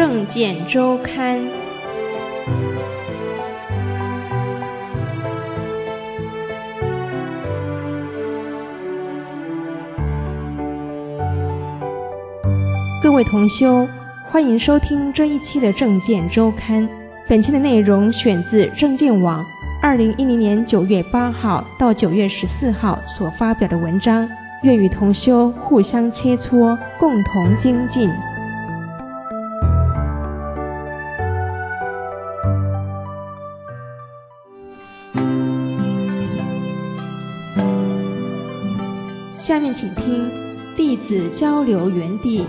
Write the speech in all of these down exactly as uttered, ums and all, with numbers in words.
政见周刊》。各位同修，欢迎收听这一期的政见周刊。本期的内容选自政见网二零一零年九月八号到九月十四号所发表的文章，愿与同修互相切磋，共同精进。下面请听弟子交流园地。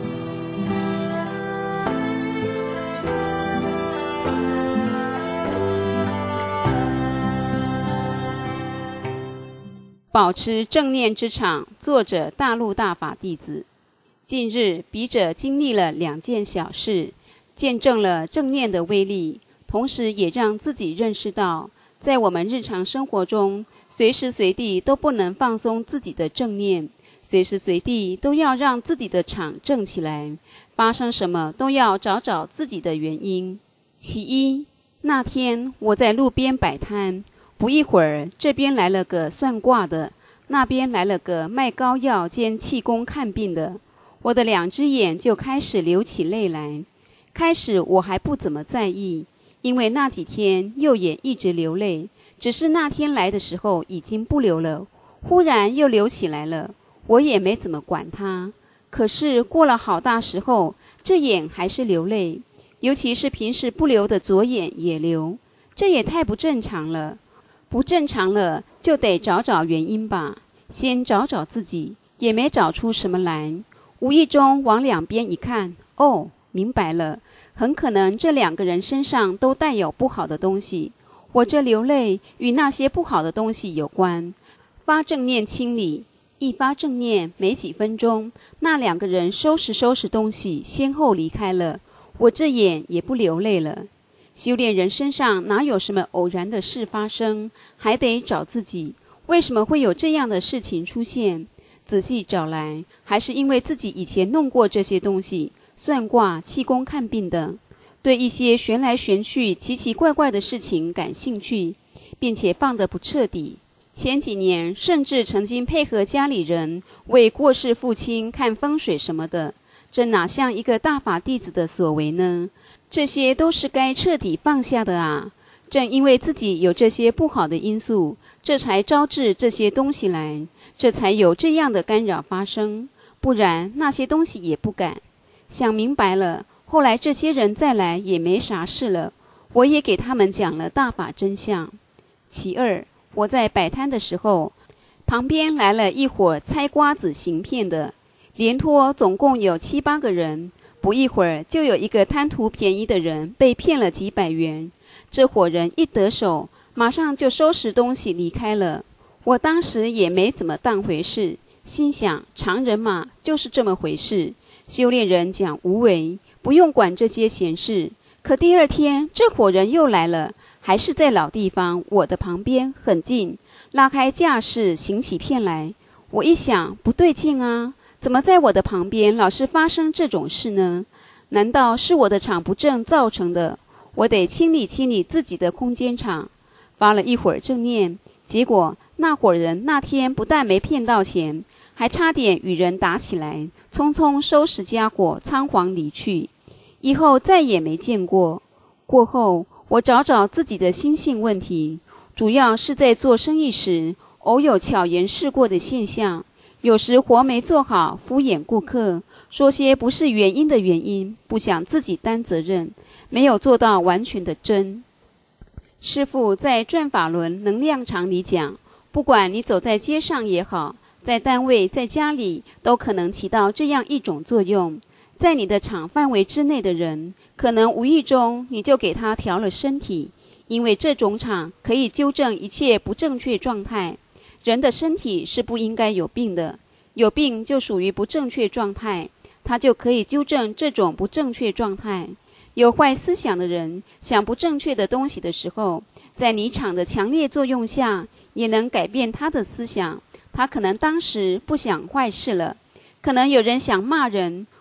保持正念之场，作者大陆大法弟子。近日笔者经历了两件小事，见证了正念的威力，同时也让自己认识到，在我们日常生活中，随时随地都不能放松自己的正念，随时随地都要让自己的场正起来，发生什么都要找找自己的原因。其一，那天我在路边摆摊，不一会儿，这边来了个算卦的，那边来了个卖膏药兼气功看病的，我的两只眼就开始流起泪来。开始我还不怎么在意，因为那几天右眼一直流泪，只是那天来的时候已经不流了，忽然又流起来了，我也没怎么管它。可是过了好大时候，这眼还是流泪，尤其是平时不流的左眼也流，这也太不正常了。不正常了，就得找找原因吧。先找找自己，也没找出什么来。无意中往两边一看，哦，明白了，很可能这两个人身上都带有不好的东西。我这流泪与那些不好的东西有关。发正念清理，一发正念，没几分钟，那两个人收拾收拾东西，先后离开了。我这眼也不流泪了。修炼人身上哪有什么偶然的事发生，还得找自己，为什么会有这样的事情出现？仔细找来，还是因为自己以前弄过这些东西，算卦、气功看病等，对一些玄来玄去、奇奇怪怪的事情感兴趣，并且放得不彻底。前几年甚至曾经配合家里人为过世父亲看风水什么的，这哪像一个大法弟子的所为呢？这些都是该彻底放下的啊！正因为自己有这些不好的因素，这才招致这些东西来，这才有这样的干扰发生，不然那些东西也不敢。想明白了，后来这些人再来也没啥事了，我也给他们讲了大法真相。其二，我在摆摊的时候，旁边来了一伙拆瓜子行骗的，连拖总共有七八个人。不一会儿，就有一个贪图便宜的人被骗了几百元。这伙人一得手，马上就收拾东西离开了。我当时也没怎么当回事，心想常人嘛，就是这么回事。修炼人讲无为，不用管这些闲事。可第二天，这伙人又来了，还是在老地方，我的旁边很近，拉开架势行起骗来。我一想，不对劲啊！怎么在我的旁边老是发生这种事呢？难道是我的场不正造成的？我得清理清理自己的空间场。发了一会儿正念，结果那伙人那天不但没骗到钱，还差点与人打起来，匆匆收拾家伙，仓皇离去。以后再也没见过。过后，我找找自己的心性问题，主要是在做生意时，偶有巧言试过的现象。有时活没做好，敷衍顾客，说些不是原因的原因，不想自己担责任，没有做到完全的真。师父在转法轮能量场里讲，不管你走在街上也好，在单位在家里，都可能起到这样一种作用。在你的场范围之内的人，可能无意中你就给他调了身体，因为这种场可以纠正一切不正确状态。人的身体是不应该有病的，有病就属于不正确状态，它就可以纠正这种不正确状态。有坏思想的人想不正确的东西的时候，在你场的强烈作用下，也能改变他的思想。他可能当时不想坏事了，可能有人想骂人，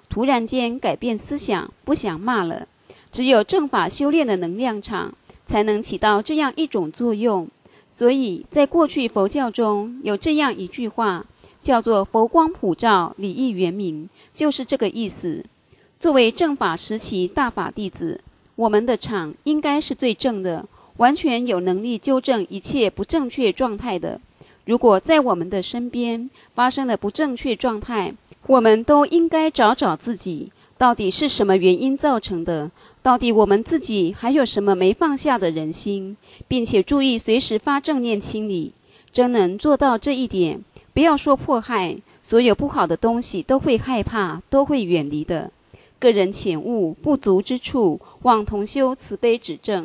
突然间改变思想，不想骂了。只有正法修炼的能量场，才能起到这样一种作用。所以在过去佛教中有这样一句话，叫做佛光普照，理义圆明，就是这个意思。作为正法时期大法弟子，我们的场应该是最正的，完全有能力纠正一切不正确状态的。如果在我们的身边发生了不正确状态，我们都应该找找自己，到底是什么原因造成的，到底我们自己还有什么没放下的人心，并且注意随时发正念清理。真能做到这一点，不要说迫害，所有不好的东西都会害怕，都会远离的。个人浅悟不足之处，望同修慈悲指正。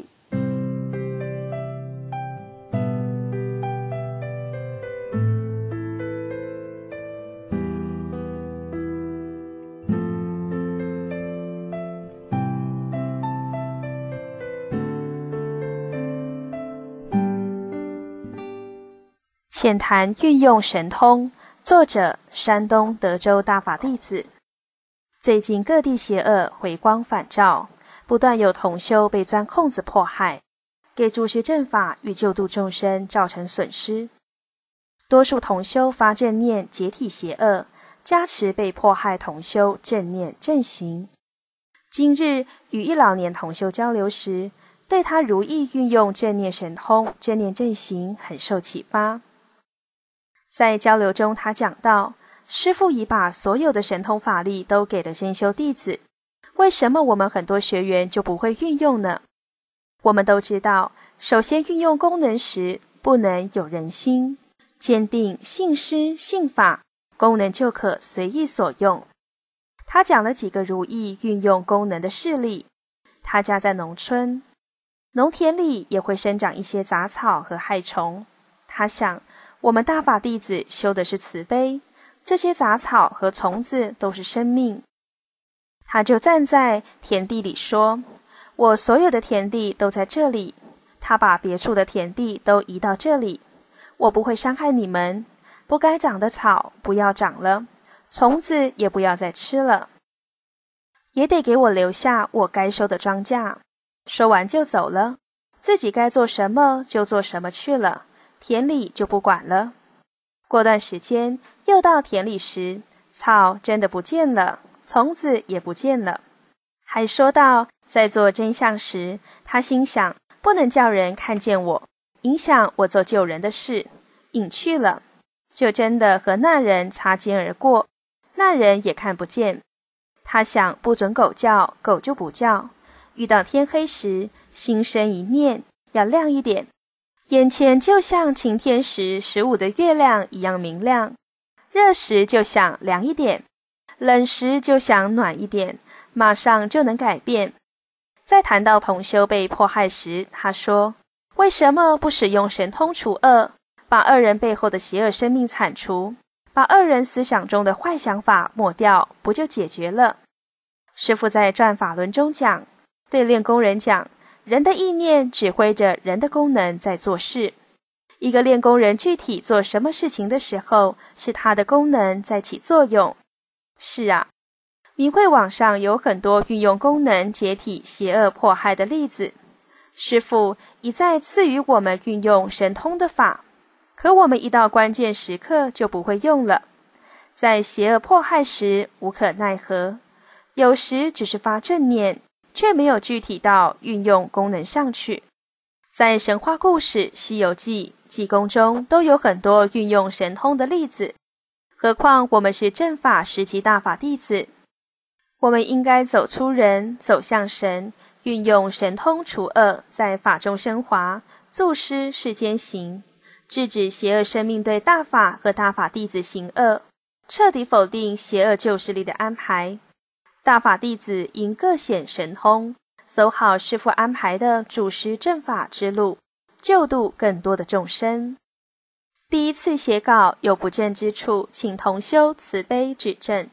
浅谈运用神通，作者山东德州大法弟子。最近各地邪恶回光返照，不断有同修被钻空子迫害，给主持正法与救度众生造成损失。多数同修发正念解体邪恶，加持被迫害同修正念正行。今日与一老年同修交流时，对他如意运用正念神通、正念正行很受启发。在交流中，他讲到，师父已把所有的神通法力都给了先修弟子，为什么我们很多学员就不会运用呢？我们都知道，首先运用功能时，不能有人心，坚定信师信法，功能就可随意所用。他讲了几个如意运用功能的事例。他家在农村，农田里也会生长一些杂草和害虫。他想，我们大法弟子修的是慈悲，这些杂草和虫子都是生命。他就站在田地里说，我所有的田地都在这里，他把别处的田地都移到这里，我不会伤害你们，不该长的草不要长了，虫子也不要再吃了，也得给我留下我该收的庄稼。说完就走了，自己该做什么就做什么去了，田里就不管了。过段时间又到田里时，草真的不见了，虫子也不见了。还说到，在做真相时，他心想，不能叫人看见我，影响我做救人的事，隐去了，就真的和那人擦肩而过，那人也看不见。他想，不准狗叫，狗就不叫。遇到天黑时，心生一念，要亮一点，眼前就像晴天时十五的月亮一样明亮，热时就想凉一点，冷时就想暖一点，马上就能改变。在谈到同修被迫害时，他说，为什么不使用神通除恶，把恶人背后的邪恶生命铲除，把恶人思想中的坏想法抹掉，不就解决了？师父在转法轮中讲，对练功人讲，人的意念指挥着人的功能在做事。一个练功人具体做什么事情的时候，是他的功能在起作用。是啊，明慧网上有很多运用功能解体邪恶迫害的例子。师父一再赐予我们运用神通的法，可我们一到关键时刻就不会用了。在邪恶迫害时无可奈何，有时只是发正念，却没有具体到运用功能上去。在神话故事、西游记、济公中都有很多运用神通的例子，何况我们是正法时期大法弟子，我们应该走出人，走向神，运用神通除恶，在法中升华，助施世间行，制止邪恶生命对大法和大法弟子行恶，彻底否定邪恶旧势力的安排。大法弟子应各显神通，走好师父安排的主持正法之路，救度更多的众生。第一次写稿有不正之处，请同修慈悲指正。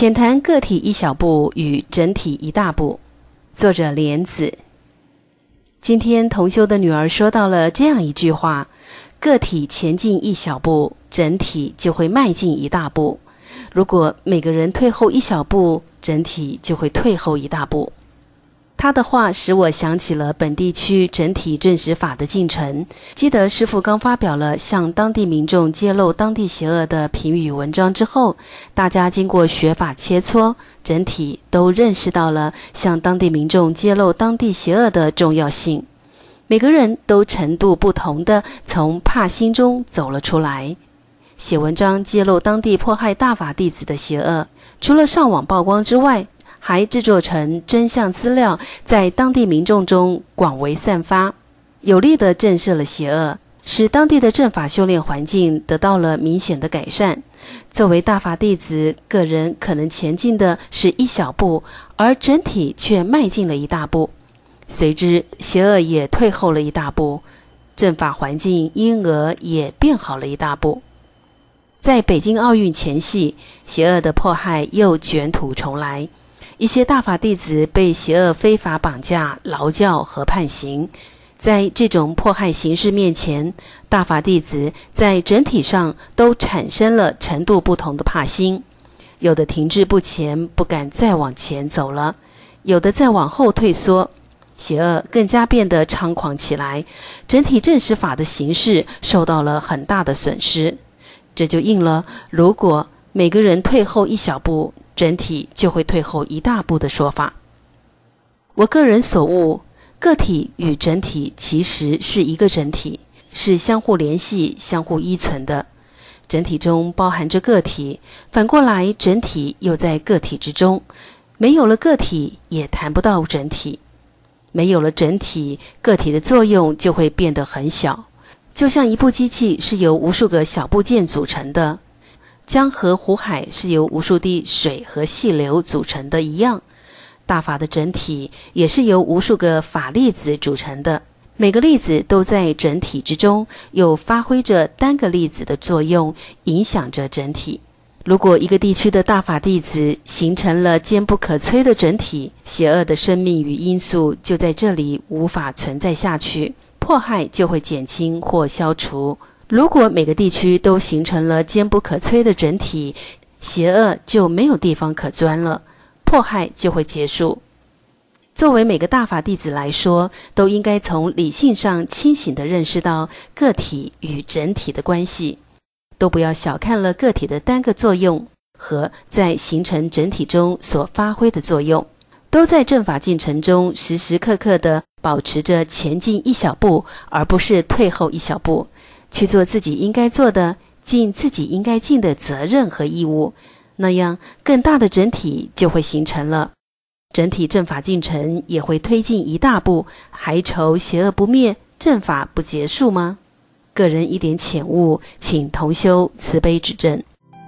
浅谈个体一小步与整体一大步。作者莲子。今天同修的女儿说到了这样一句话：个体前进一小步，整体就会迈进一大步。如果每个人退后一小步，整体就会退后一大步。他的话使我想起了本地区整体证实法的进程。记得师父刚发表了向当地民众揭露当地邪恶的评语文章之后，大家经过学法切磋，整体都认识到了向当地民众揭露当地邪恶的重要性。每个人都程度不同的从怕心中走了出来。写文章揭露当地迫害大法弟子的邪恶，除了上网曝光之外，还制作成真相资料，在当地民众中广为散发，有力地震慑了邪恶，使当地的正法修炼环境得到了明显的改善。作为大法弟子，个人可能前进的是一小步，而整体却迈进了一大步，随之邪恶也退后了一大步，正法环境因而也变好了一大步。在北京奥运前夕，邪恶的迫害又卷土重来，一些大法弟子被邪恶非法绑架、劳教和判刑。在这种迫害形势面前，大法弟子在整体上都产生了程度不同的怕心，有的停滞不前，不敢再往前走了，有的再往后退缩，邪恶更加变得猖狂起来，整体证实法的形势受到了很大的损失。这就应了如果每个人退后一小步，整体就会退后一大步的说法。我个人所悟，个体与整体其实是一个整体，是相互联系、相互依存的。整体中包含着个体，反过来整体又在个体之中。没有了个体，也谈不到整体。没有了整体，个体的作用就会变得很小。就像一部机器是由无数个小部件组成的，江河湖海是由无数滴水和细流组成的一样，大法的整体也是由无数个法粒子组成的，每个粒子都在整体之中，又发挥着单个粒子的作用，影响着整体。如果一个地区的大法弟子形成了坚不可摧的整体，邪恶的生命与因素就在这里无法存在下去，迫害就会减轻或消除。如果每个地区都形成了坚不可摧的整体，邪恶就没有地方可钻了，迫害就会结束。作为每个大法弟子来说，都应该从理性上清醒地认识到个体与整体的关系，都不要小看了个体的单个作用和在形成整体中所发挥的作用，都在正法进程中时时刻刻地保持着前进一小步，而不是退后一小步，去做自己应该做的，尽自己应该尽的责任和义务，那样更大的整体就会形成了。整体正法进程也会推进一大步，还愁邪恶不灭，正法不结束吗？个人一点浅悟，请同修慈悲指正。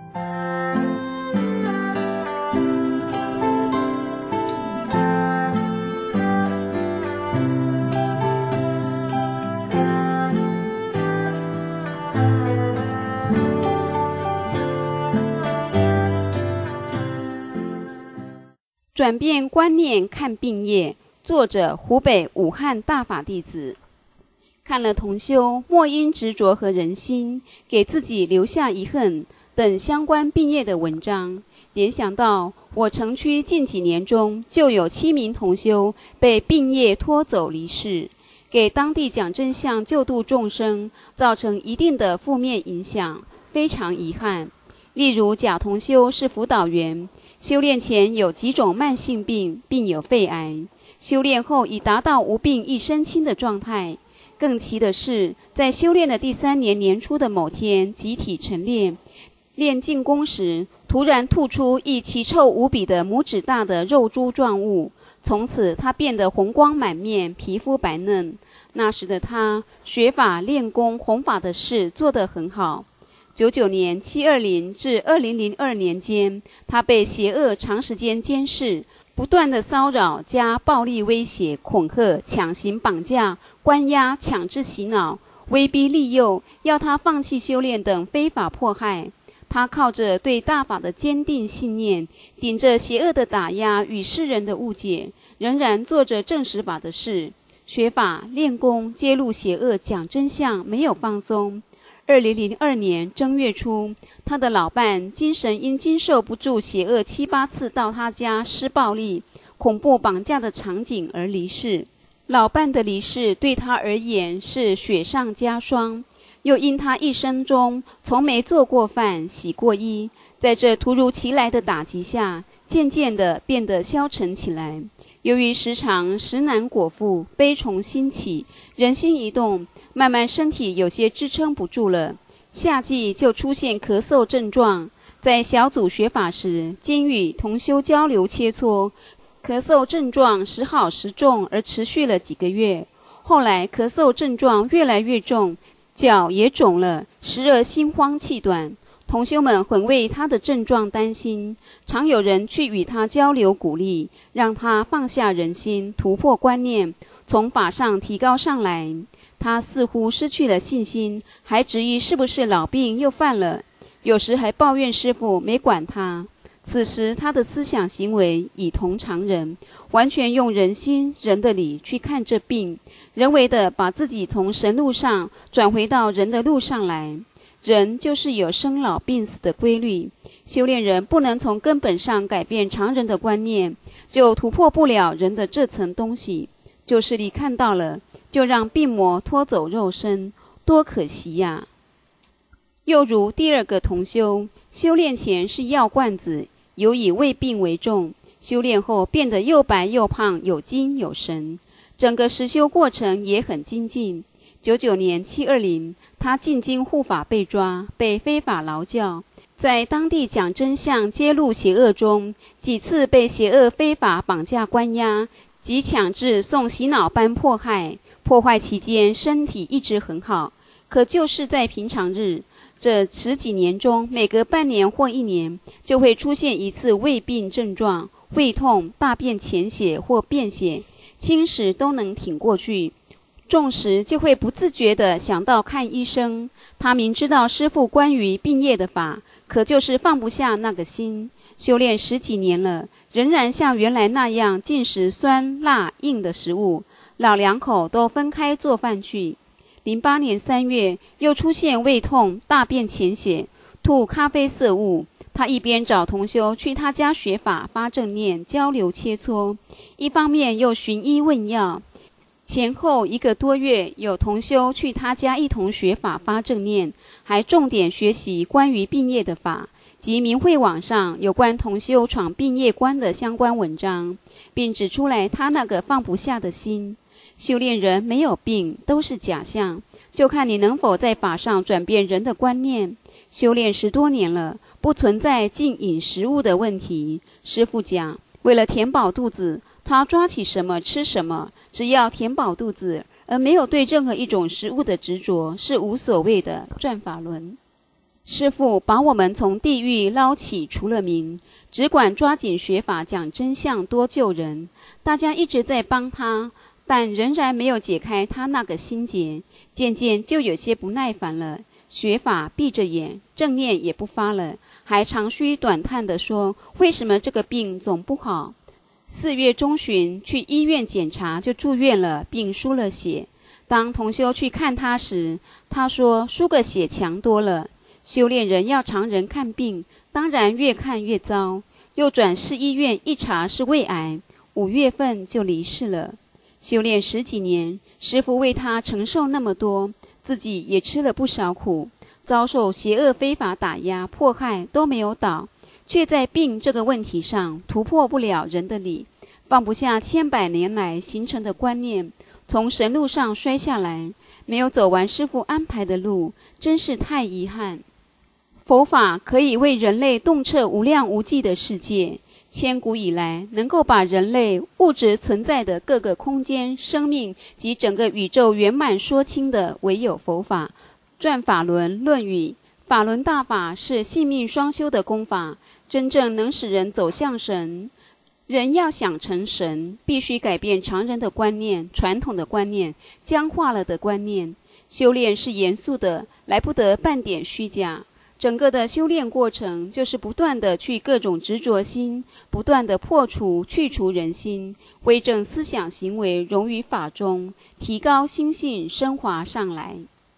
转变观念看病业，作者湖北武汉大法弟子。看了同修莫因执着和人心给自己留下遗恨等相关病业的文章，联想到我城区近几年中就有七名同修被病业拖走离世，给当地讲真相救度众生造成一定的负面影响，非常遗憾。例如甲同修是辅导员，修炼前有几种慢性病，并有肺癌，修炼后已达到无病一身轻的状态。更奇的是，在修炼的第三年年初的某天集体晨练，练静功时突然吐出一奇臭无比的拇指大的肉珠状物，从此他变得红光满面，皮肤白嫩。那时的他学法练功弘法的事做得很好。九九年七二零至二零零二年间，他被邪恶长时间监视，不断的骚扰加暴力威胁、恐吓、强行绑架、关押、强制洗脑、威逼利诱，要他放弃修炼等非法迫害。 他靠着对大法的坚定信念，顶着邪恶的打压与世人的误解，仍然做着正实法的事，学法练功，揭露邪恶，讲真相，没有放松。二零零二年正月初，他的老伴精神因经受不住邪恶七八次到他家施暴力、恐怖绑架的场景而离世。老伴的离世对他而言是雪上加霜，又因他一生中从没做过饭、洗过衣，在这突如其来的打击下，渐渐地变得消沉起来。由于时常食难果腹，悲从心起，人心一动，慢慢身体有些支撑不住了。夏季就出现咳嗽症状，在小组学法时，经与同修交流切磋，咳嗽症状时好时重，而持续了几个月。后来咳嗽症状越来越重，脚也肿了，时而心慌气短。同修们很为他的症状担心，常有人去与他交流鼓励，让他放下人心，突破观念，从法上提高上来。他似乎失去了信心，还质疑是不是老病又犯了，有时还抱怨师父没管他。此时他的思想行为已同常人，完全用人心人的理去看这病，人为的把自己从神路上转回到人的路上来。人就是有生老病死的规律，修炼人不能从根本上改变常人的观念，就突破不了人的这层东西。就是你看到了，就让病魔拖走肉身，多可惜呀！又如第二个同修，修炼前是药罐子，有以胃病为重，修炼后变得又白又胖，有精有神，整个实修过程也很精进。九九年七二零，他进京护法被抓，被非法劳教，在当地讲真相、揭露邪恶中，几次被邪恶非法绑架关押，及强制送洗脑班迫害。破坏期间，身体一直很好，可就是在平常日，这十几年中，每隔半年或一年，就会出现一次胃病症状，胃痛、大便潜血或便血，轻时都能挺过去。重时就会不自觉地想到看医生。他明知道师父关于病业的法，可就是放不下那个心。修炼十几年了，仍然像原来那样进食酸辣硬的食物，老两口都分开做饭去。零八年三月，又出现胃痛、大便潜血、吐咖啡色物。他一边找同修去他家学法、发正念、交流切磋，一方面又寻医问药。前后一个多月，有同修去他家一同学法发正念，还重点学习关于病业的法及明慧网上有关同修闯病业关的相关文章，并指出来他那个放不下的心。修炼人没有病，都是假象，就看你能否在法上转变人的观念。修炼十多年了，不存在禁饮食物的问题。师父讲，为了填饱肚子，他抓起什么吃什么，只要填饱肚子，而没有对任何一种食物的执着，是无所谓的转法轮。师父把我们从地狱捞起，除了名，只管抓紧学法，讲真相，多救人。大家一直在帮他，但仍然没有解开他那个心结，渐渐就有些不耐烦了。学法闭着眼，正念也不发了，还长吁短叹地说，为什么这个病总不好？四月中旬去医院检查，就住院了，并输了血。当同修去看他时，他说输个血强多了。修炼人要常人看病，当然越看越糟。又转市医院一查是胃癌，五月份就离世了。修炼十几年，师父为他承受那么多，自己也吃了不少苦，遭受邪恶非法打压迫害都没有倒，却在病这个问题上突破不了人的理，放不下千百年来形成的观念，从神路上摔下来，没有走完师父安排的路，真是太遗憾。佛法可以为人类洞彻无量无际的世界，千古以来能够把人类物质存在的各个空间、生命及整个宇宙圆满说清的，唯有佛法。转法轮论语，法轮大法是性命双修的功法，真正能使人走向神。人要想成神，必须改变常人的观念、传统的观念、僵化了的观念。修炼是严肃的，来不得半点虚假。 整个的修炼过程就是不断的去各种执着心，不断的破除去除人心，微正思想行为融于法中，提高心性升华上来。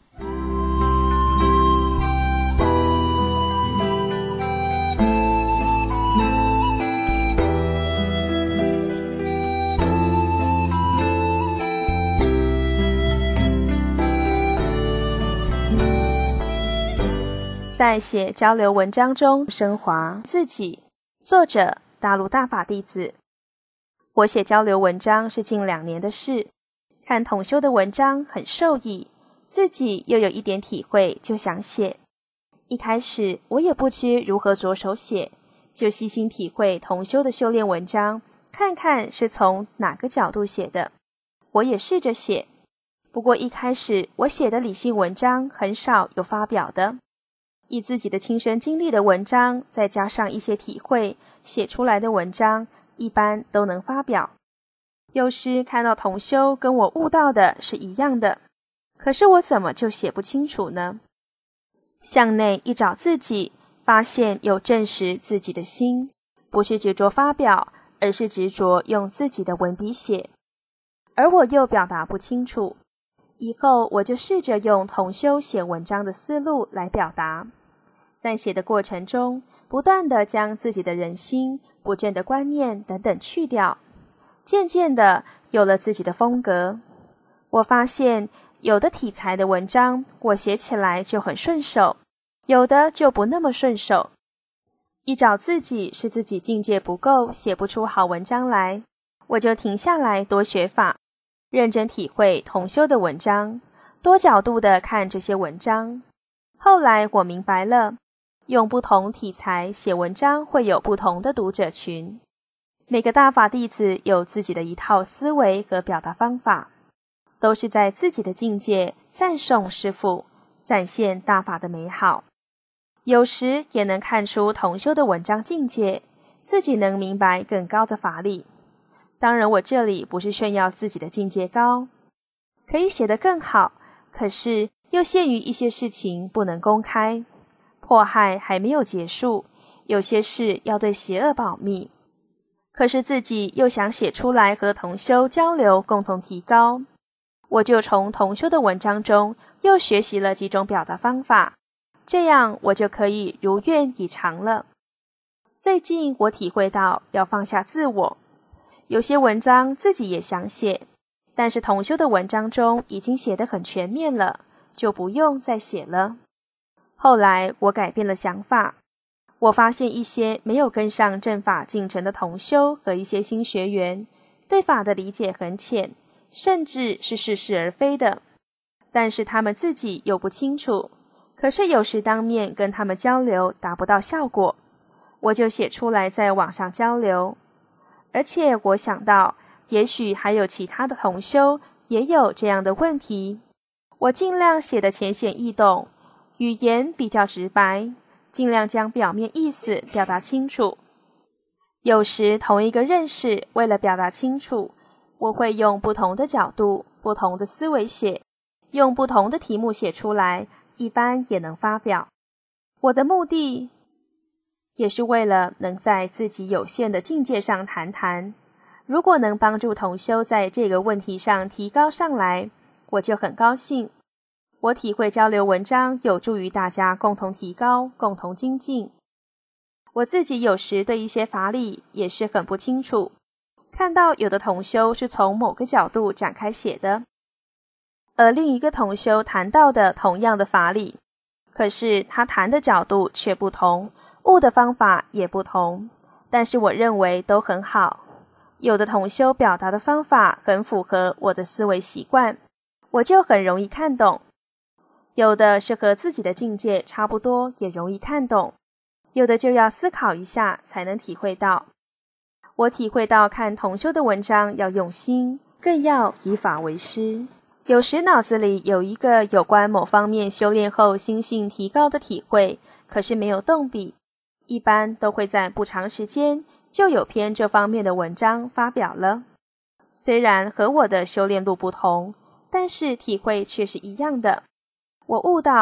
在写交流文章中升华自己。作者大陆大法弟子。我写交流文章是近两年的事，看同修的文章很受益，自己又有一点体会，就想写。一开始我也不知如何着手写，就细心体会同修的修炼文章，看看是从哪个角度写的。我也试着写，不过一开始我写的理性文章很少有发表的，以自己的亲身经历的文章，再加上一些体会，写出来的文章一般都能发表。有时看到同修跟我悟到的是一样的，可是我怎么就写不清楚呢？向内一找自己，发现有证实自己的心，不是执着发表，而是执着用自己的文笔写。而我又表达不清楚，以后我就试着用同修写文章的思路来表达。在写的过程中，不断地将自己的人心、不正的观念等等去掉，渐渐的有了自己的风格。我发现有的题材的文章我写起来就很顺手，有的就不那么顺手。一找自己是自己境界不够，写不出好文章来，我就停下来多学法，认真体会同修的文章，多角度地看这些文章。后来我明白了，用不同题材写文章会有不同的读者群。每个大法弟子有自己的一套思维和表达方法，都是在自己的境界赞颂师父，展现大法的美好。有时也能看出同修的文章境界，自己能明白更高的法理。当然我这里不是炫耀自己的境界高，可以写得更好，可是又限于一些事情不能公开，迫害还没有结束，有些事要对邪恶保密。可是自己又想写出来和同修交流，共同提高。我就从同修的文章中又学习了几种表达方法，这样我就可以如愿以偿了。最近我体会到要放下自我，有些文章自己也想写，但是同修的文章中已经写得很全面了，就不用再写了。后来我改变了想法，我发现一些没有跟上正法进程的同修和一些新学员，对法的理解很浅，甚至是似是而非的，但是他们自己又不清楚，可是有时当面跟他们交流达不到效果，我就写出来在网上交流。而且我想到，也许还有其他的同修也有这样的问题，我尽量写得浅显易懂，语言比较直白，尽量将表面意思表达清楚。有时同一个认识，为了表达清楚，我会用不同的角度、不同的思维写，用不同的题目写出来，一般也能发表。我的目的也是为了能在自己有限的境界上谈谈，如果能帮助同修在这个问题上提高上来，我就很高兴。我体会交流文章有助于大家共同提高，共同精进。我自己有时对一些法理也是很不清楚，看到有的同修是从某个角度展开写的，而另一个同修谈到的同样的法理，可是他谈的角度却不同，悟的方法也不同，但是我认为都很好。有的同修表达的方法很符合我的思维习惯，我就很容易看懂。有的是和自己的境界差不多，也容易看懂，有的就要思考一下才能体会到。我体会到看同修的文章要用心，更要以法为师。有时脑子里有一个有关某方面修炼后心性提高的体会，可是没有动笔，一般都会在不长时间就有篇这方面的文章发表了。虽然和我的修炼路不同，但是体会却是一样的。我悟到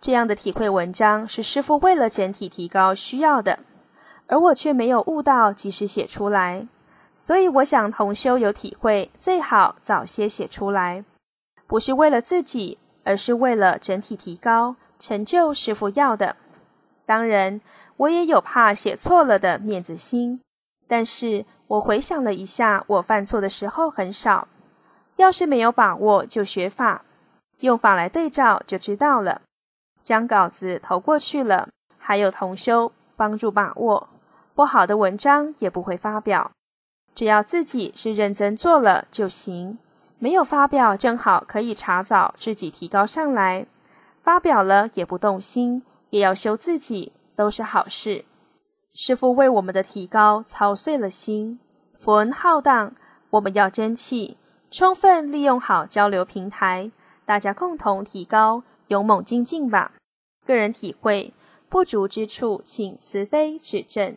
这样的体会文章是师父为了整体提高需要的，而我却没有悟到及时写出来，所以我想同修有体会，最好早些写出来，不是为了自己，而是为了整体提高，成就师父要的。当然，我也有怕写错了的面子心，但是我回想了一下，我犯错的时候很少，要是没有把握就学法，用法来对照就知道了，将稿子投过去了，还有同修帮助把握，不好的文章也不会发表，只要自己是认真做了就行，没有发表正好可以查找自己提高上来，发表了也不动心，也要修自己，都是好事。师父为我们的提高操碎了心，佛恩浩荡，我们要争气，充分利用好交流平台，大家共同提高，勇猛精进吧。个人体会，不足之处请慈悲指正。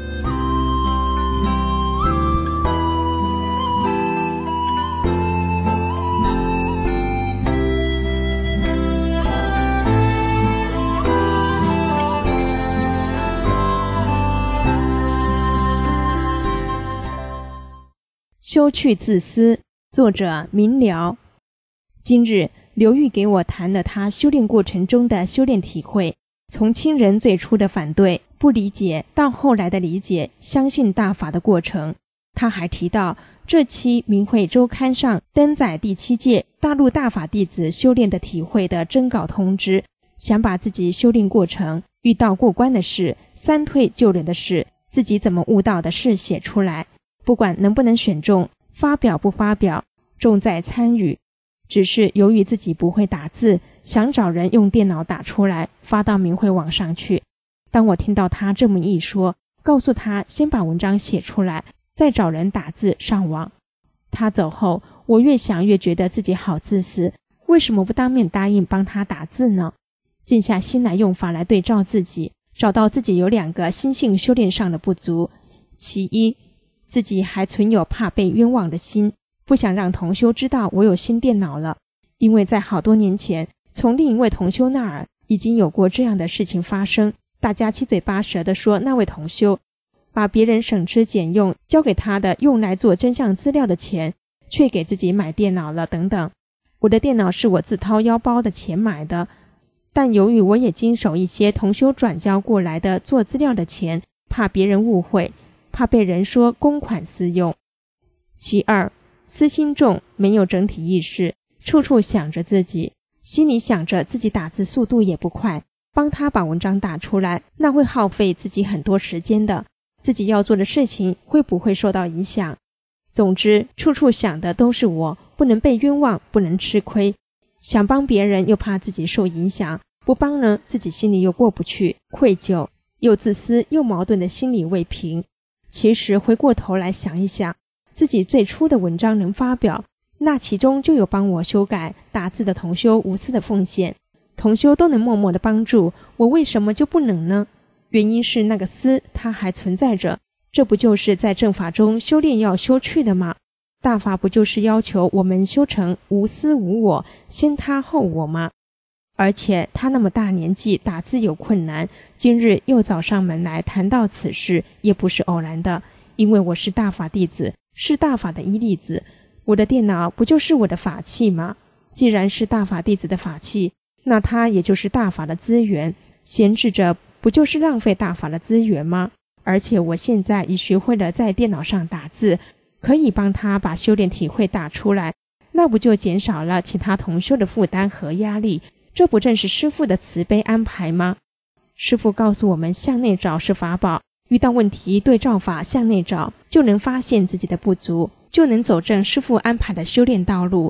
修去自私，作者明了。今日刘玉给我谈了他修炼过程中的修炼体会，从亲人最初的反对、不理解，到后来的理解、相信大法的过程。他还提到这期明慧周刊上登载第七届大陆大法弟子修炼的体会的征稿通知，想把自己修炼过程遇到过关的事、三退救人的事、自己怎么悟到的事写出来，不管能不能选中，发表不发表，重在参与。只是由于自己不会打字，想找人用电脑打出来发到明慧网上去。当我听到他这么一说，告诉他先把文章写出来，再找人打字上网。他走后，我越想越觉得自己好自私，为什么不当面答应帮他打字呢？静下心来用法来对照自己，找到自己有两个心性修炼上的不足。其一，自己还存有怕被冤枉的心，不想让同修知道我有新电脑了，因为在好多年前，从另一位同修那儿已经有过这样的事情发生，大家七嘴八舌地说那位同修把别人省吃俭用交给他的用来做真相资料的钱，却给自己买电脑了等等。我的电脑是我自掏腰包的钱买的，但由于我也经手一些同修转交过来的做资料的钱，怕别人误会，怕被人说公款私用。其二，私心重，没有整体意识，处处想着自己，心里想着自己打字速度也不快，帮他把文章打出来，那会耗费自己很多时间的，自己要做的事情会不会受到影响？总之，处处想的都是我，不能被冤枉，不能吃亏。想帮别人又怕自己受影响，不帮呢自己心里又过不去，愧疚，又自私又矛盾的心理未平。其实回过头来想一想，自己最初的文章能发表，那其中就有帮我修改打字的同修无私的奉献，同修都能默默的帮助，我为什么就不能呢？原因是那个私它还存在着，这不就是在正法中修炼要修去的吗？大法不就是要求我们修成无私无我，先他后我吗？而且他那么大年纪，打字有困难，今日又找上门来谈到此事，也不是偶然的，因为我是大法弟子，是大法的一粒子，我的电脑不就是我的法器吗？既然是大法弟子的法器，那它也就是大法的资源，闲置着不就是浪费大法的资源吗？而且我现在已学会了在电脑上打字，可以帮他把修炼体会打出来，那不就减少了其他同修的负担和压力？这不正是师父的慈悲安排吗？师父告诉我们，向内找是法宝，遇到问题对照法向内找，就能发现自己的不足，就能走正师父安排的修炼道路。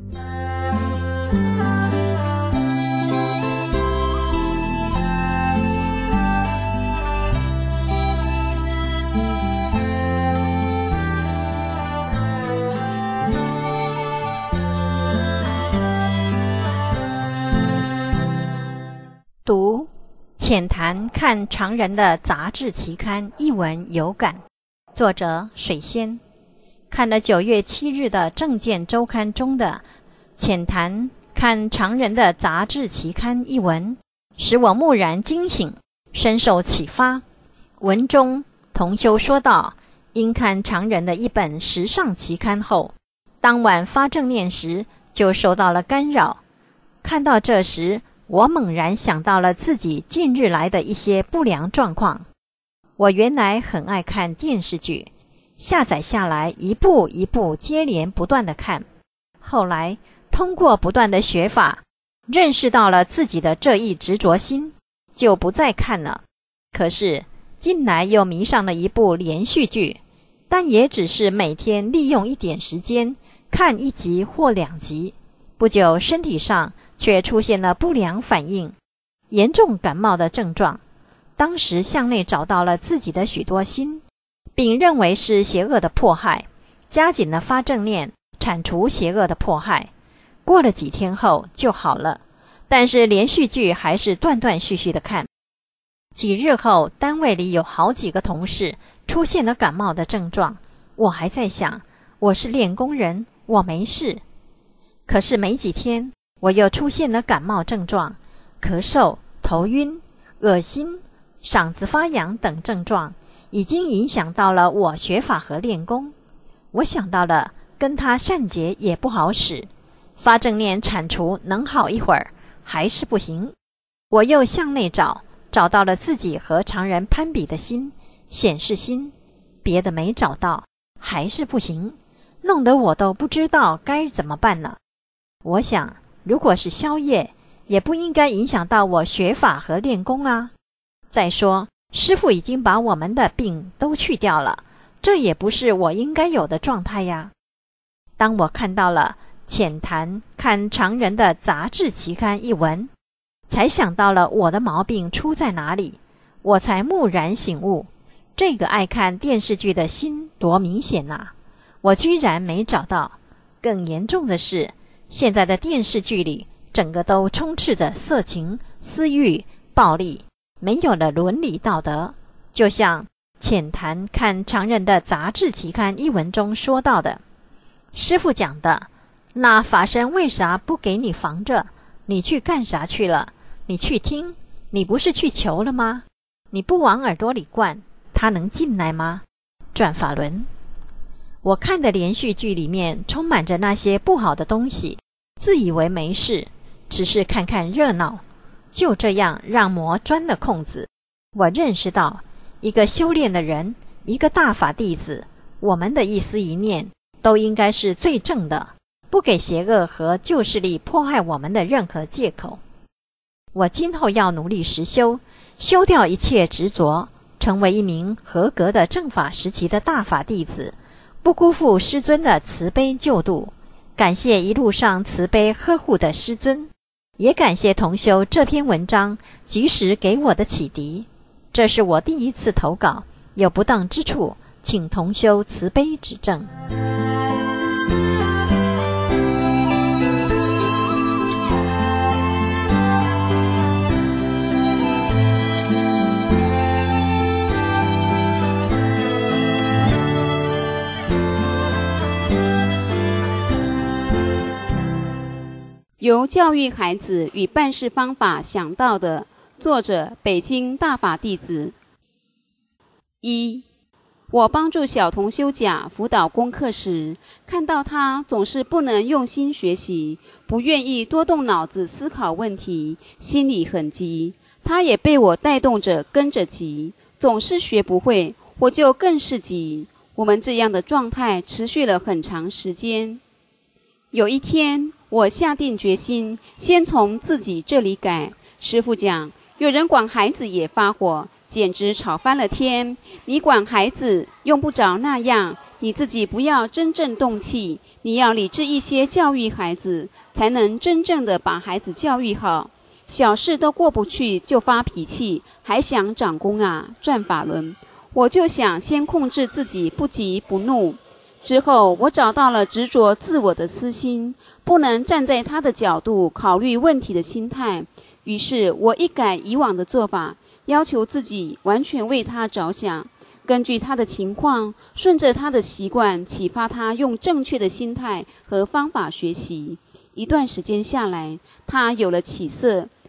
读浅谈看常人的杂志期刊一文有感，作者水仙。看了九月七日的证件周刊中的浅谈看常人的杂志期刊一文， 使我蓦然惊醒，深受启发。文中同修说道，因看常人的一本时尚期刊后，当晚发正念时就受到了干扰。看到这时，我猛然想到了自己近日来的一些不良状况。我原来很爱看电视剧，下载下来一部一部接连不断的看，后来通过不断的学法，认识到了自己的这一执着心，就不再看了。可是近来又迷上了一部连续剧，但也只是每天利用一点时间看一集或两集，不久身体上却出现了不良反应，严重感冒的症状。当时向内找到了自己的许多心，并认为是邪恶的迫害，加紧了发正念，铲除邪恶的迫害。过了几天后就好了，但是连续剧还是断断续续的看。几日后，单位里有好几个同事出现了感冒的症状，我还在想，我是练功人，我没事。可是没几天，我又出现了感冒症状，咳嗽、头晕、恶心、嗓子发痒等症状，已经影响到了我学法和练功。我想到了跟他善结也不好使，发正念铲除能好一会儿，还是不行。我又向内找，找到了自己和常人攀比的心，显示心，别的没找到，还是不行，弄得我都不知道该怎么办了。我想，如果是宵夜，也不应该影响到我学法和练功啊。再说，师父已经把我们的病都去掉了，这也不是我应该有的状态呀。当我看到了浅谈看常人的杂志期刊一文，才想到了我的毛病出在哪里，我才蓦然醒悟，这个爱看电视剧的心多明显啊！我居然没找到。更严重的是，现在的电视剧里整个都充斥着色情、私欲、暴力，没有了伦理道德。就像浅谈看常人的杂志期刊一文中说到的，师父讲的，那法身为啥不给你防着？你去干啥去了？你去听，你不是去求了吗？你不往耳朵里灌，他能进来吗？转法轮。我看的连续剧里面充满着那些不好的东西，自以为没事，只是看看热闹，就这样让魔钻了空子。我认识到，一个修炼的人，一个大法弟子，我们的一思一念都应该是最正的，不给邪恶和旧势力迫害我们的任何借口。我今后要努力实修，修掉一切执着，成为一名合格的正法时期的大法弟子，不辜负师尊的慈悲救度。感谢一路上慈悲呵护的师尊，也感谢同修这篇文章及时给我的启迪。这是我第一次投稿，有不当之处，请同修慈悲指正。 由教育孩子与办事方法想到的，作者北京大法弟子。一，我帮助小童修甲辅导功课时，看到他总是不能用心学习，不愿意多动脑子思考问题，心里很急。他也被我带动着跟着急，总是学不会，我就更是急。我们这样的状态持续了很长时间。有一天，我下定决心，先从自己这里改。师父讲，有人管孩子也发火，简直吵翻了天。你管孩子用不着那样，你自己不要真正动气，你要理智一些教育孩子，才能真正的把孩子教育好。小事都过不去就发脾气，还想长功啊，转法轮。我就想先控制自己，不急不怒。之后我找到了执着自我的私心，不能站在他的角度考虑问题的心态。于是我一改以往的做法，要求自己完全为他着想，根据他的情况，顺着他的习惯，启发他用正确的心态和方法学习。一段时间下来，他有了起色，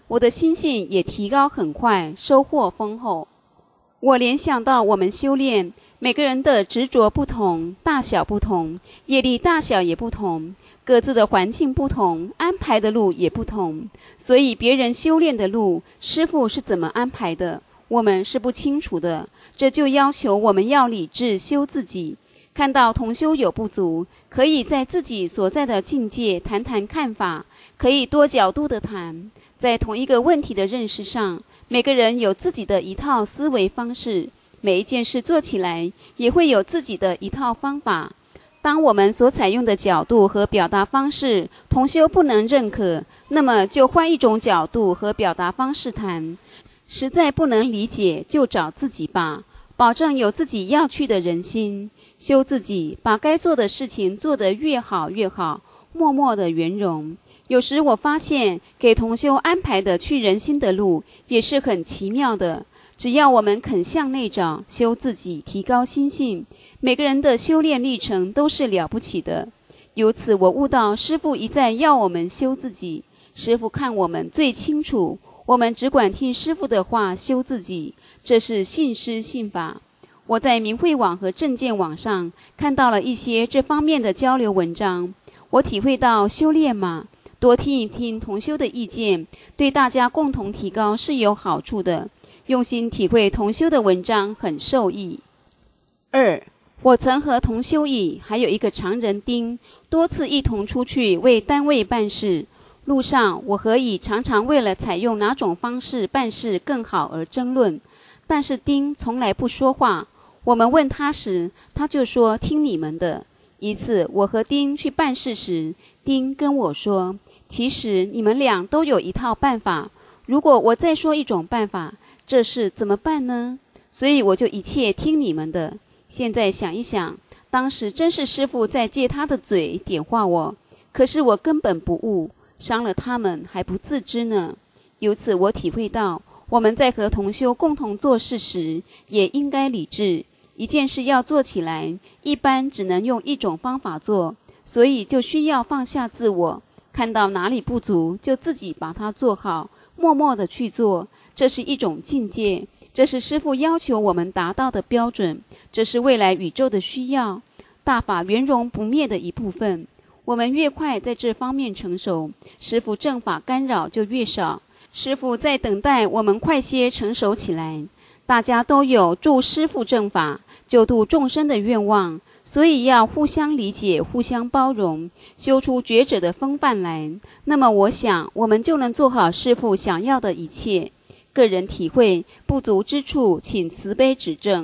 我的心性也提高很快，收获丰厚。我联想到我们修炼，每个人的执着不同，大小不同，业力大小也不同，各自的环境不同，安排的路也不同，所以别人修炼的路，师父是怎么安排的，我们是不清楚的。这就要求我们要理智修自己，看到同修有不足，可以在自己所在的境界谈谈看法，可以多角度的谈。在同一个问题的认识上，每个人有自己的一套思维方式，每一件事做起来也会有自己的一套方法。当我们所采用的角度和表达方式同修不能认可，那么就换一种角度和表达方式谈。实在不能理解，就找自己吧，保证有自己要去的人心，修自己，把该做的事情做得越好越好，默默的圆融。有时我发现给同修安排的去人心的路也是很奇妙的，只要我们肯向内找，修自己，提高心性，每个人的修炼历程都是了不起的。由此我悟到师父一再要我们修自己，师父看我们最清楚，我们只管听师父的话修自己，这是信师信法。我在明慧网和正见网上看到了一些这方面的交流文章，我体会到修炼嘛，多听一听同修的意见，对大家共同提高是有好处的。用心体会同修的文章很受益。二，我曾和同修乙还有一个常人丁多次一同出去为单位办事，路上我和乙常常为了采用哪种方式办事更好而争论，但是丁从来不说话，我们问他时他就说听你们的。一次我和丁去办事时，丁跟我说，其实你们俩都有一套办法，如果我再说一种办法，这事怎么办呢？所以我就一切听你们的。现在想一想，当时真是师父在借他的嘴点化我，可是我根本不悟，伤了他们还不自知呢。由此我体会到，我们在和同修共同做事时也应该理智，一件事要做起来，一般只能用一种方法做，所以就需要放下自我，看到哪里不足就自己把它做好，默默地去做，这是一种境界，这是师父要求我们达到的标准，这是未来宇宙的需要，大法圆融不灭的一部分。我们越快在这方面成熟，师父正法干扰就越少。师父在等待我们快些成熟起来，大家都有助师父正法救度众生的愿望，所以要互相理解，互相包容，修出觉者的风范来。那么我想我们就能做好师父想要的一切。个人体会不足之处，请慈悲指正。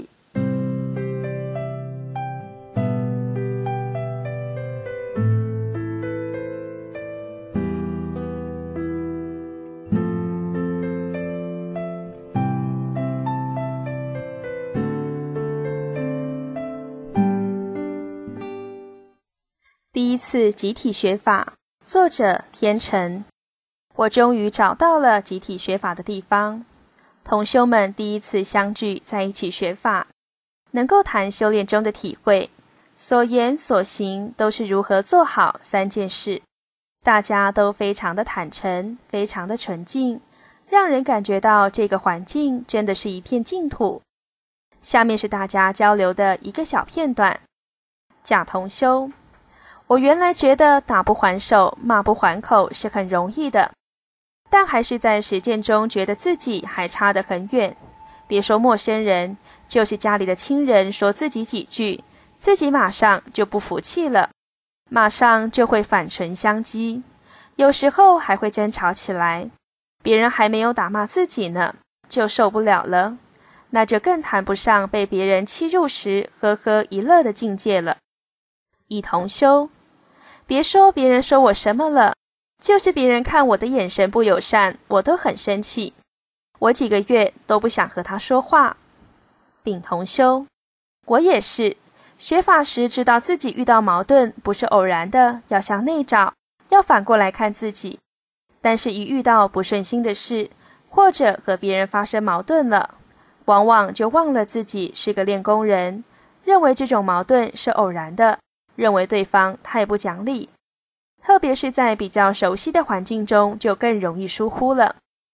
第一次集体学法，作者天成。我终于找到了集体学法的地方。同修们第一次相聚在一起学法，能够谈修炼中的体会，所言所行都是如何做好三件事。大家都非常的坦诚，非常的纯净，让人感觉到这个环境真的是一片净土。下面是大家交流的一个小片段。甲同修，我原来觉得打不还手，骂不还口是很容易的，但还是在实践中觉得自己还差得很远。别说陌生人，就是家里的亲人说自己几句，自己马上就不服气了，马上就会反唇相讥，有时候还会争吵起来。别人还没有打骂自己呢，就受不了了，那就更谈不上被别人欺辱时呵呵一乐的境界了。乙同修，别说别人说我什么了，就是别人看我的眼神不友善，我都很生气，我几个月都不想和他说话。丙同修，我也是，学法时知道自己遇到矛盾不是偶然的，要向内找，要反过来看自己，但是一遇到不顺心的事，或者和别人发生矛盾了，往往就忘了自己是个练功人，认为这种矛盾是偶然的，认为对方太不讲理，特别是在比较熟悉的环境中就更容易疏忽了。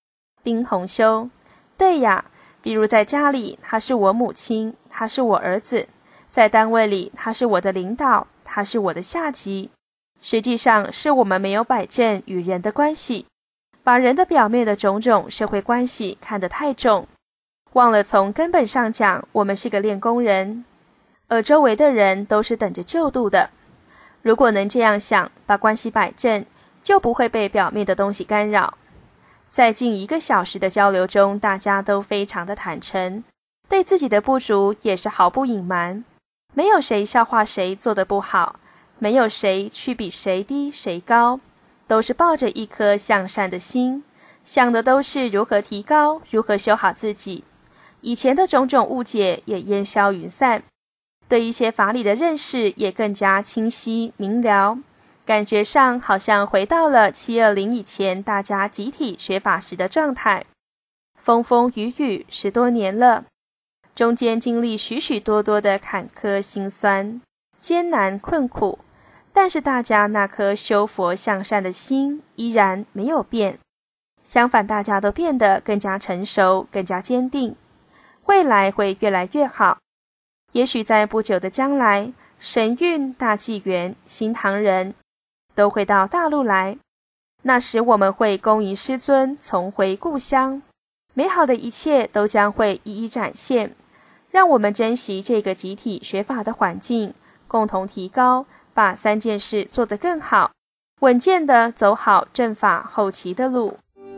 丁同修：对呀，比如在家里，他是我母亲，他是我儿子；在单位里，他是我的领导，他是我的下级。实际上是我们没有摆正与人的关系，把人的表面的种种社会关系看得太重，忘了从根本上讲，我们是个练功人，而周围的人都是等着救度的。如果能这样想，把关系摆正，就不会被表面的东西干扰。在近一个小时的交流中，大家都非常的坦诚，对自己的不足也是毫不隐瞒，没有谁笑话谁做得不好，没有谁去比谁低谁高，都是抱着一颗向善的心，想的都是如何提高，如何修好自己。以前的种种误解也烟消云散，对一些法理的认识也更加清晰明了，感觉上好像回到了七二零以前大家集体学法时的状态。风风雨雨十多年了，中间经历许许多多的坎坷辛酸、艰难困苦，但是大家那颗修佛向善的心依然没有变，相反大家都变得更加成熟，更加坚定，未来会越来越好。也许在不久的将来，神韵、大纪元、新唐人都会到大陆来，那时我们会恭迎师尊重回故乡，美好的一切都将会一一展现。让我们珍惜这个集体学法的环境，共同提高，把三件事做得更好，稳健地走好正法后期的路。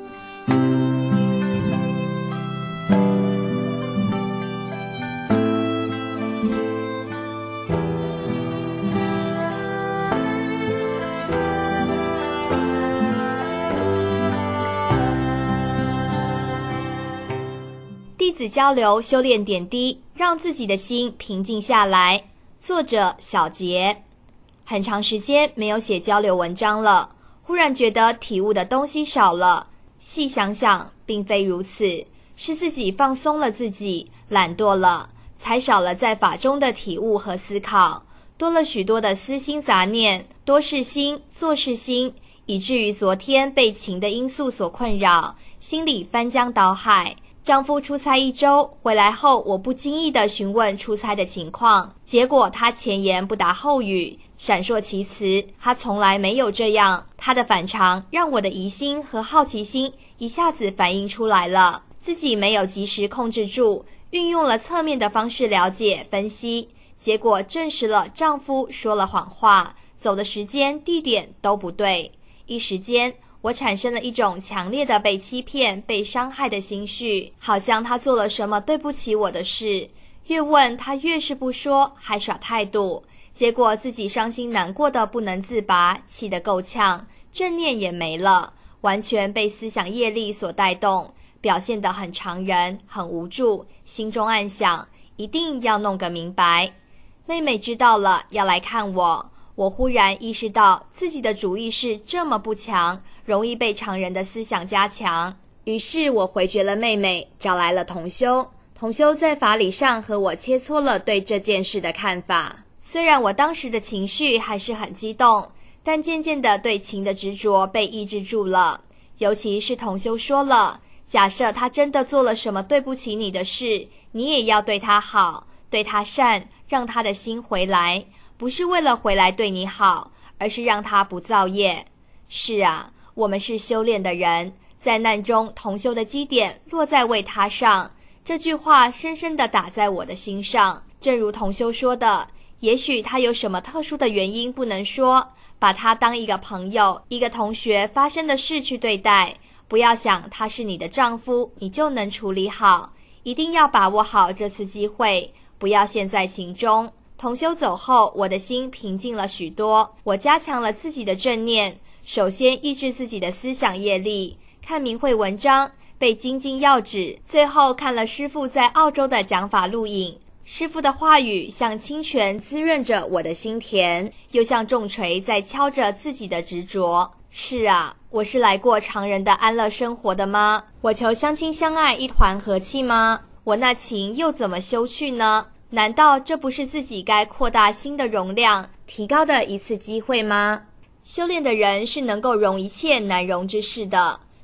弟子交流修炼点滴，让自己的心平静下来。作者小杰。很长时间没有写交流文章了，忽然觉得体悟的东西少了。细想想，并非如此，是自己放松了自己，懒惰了，才少了在法中的体悟和思考，多了许多的私心杂念，多事心、做事心，以至于昨天被情的因素所困扰，心里翻江倒海。丈夫出差一周回来后，我不经意地询问出差的情况，结果他前言不搭后语，闪烁其词，他从来没有这样。他的反常让我的疑心和好奇心一下子反映出来了，自己没有及时控制住，运用了侧面的方式了解分析，结果证实了丈夫说了谎话，走的时间地点都不对。一时间我产生了一种强烈的被欺骗、被伤害的心绪，好像他做了什么对不起我的事。越问他越是不说，还耍态度，结果自己伤心难过的不能自拔，气得够呛，正念也没了，完全被思想业力所带动，表现得很常人，很无助，心中暗想，一定要弄个明白。妹妹知道了，要来看我。我忽然意识到自己的主意识这么不强，容易被常人的思想加强。于是我回绝了妹妹，找来了同修。同修在法理上和我切磋了对这件事的看法。虽然我当时的情绪还是很激动，但渐渐的对情的执着被抑制住了。尤其是同修说了，假设他真的做了什么对不起你的事，你也要对他好，对他善，让他的心回来，不是为了回来对你好，而是让他不造业。是啊，我们是修炼的人，在难中同修的基点落在为他上，这句话深深地打在我的心上。正如同修说的，也许他有什么特殊的原因不能说，把他当一个朋友、一个同学发生的事去对待，不要想他是你的丈夫，你就能处理好，一定要把握好这次机会，不要陷在情中。同修走后，我的心平静了许多，我加强了自己的正念，首先抑制自己的思想业力，看明慧文章，背精进要旨，最后看了师父在澳洲的讲法录影。师父的话语像清泉滋润着我的心田，又像重锤在敲着自己的执着。是啊，我是来过常人的安乐生活的吗？我求相亲相爱，一团和气吗？我那情又怎么修去呢？难道这不是自己该扩大心的容量、提高的一次机会吗？修炼的人是能够容一切难容之事的，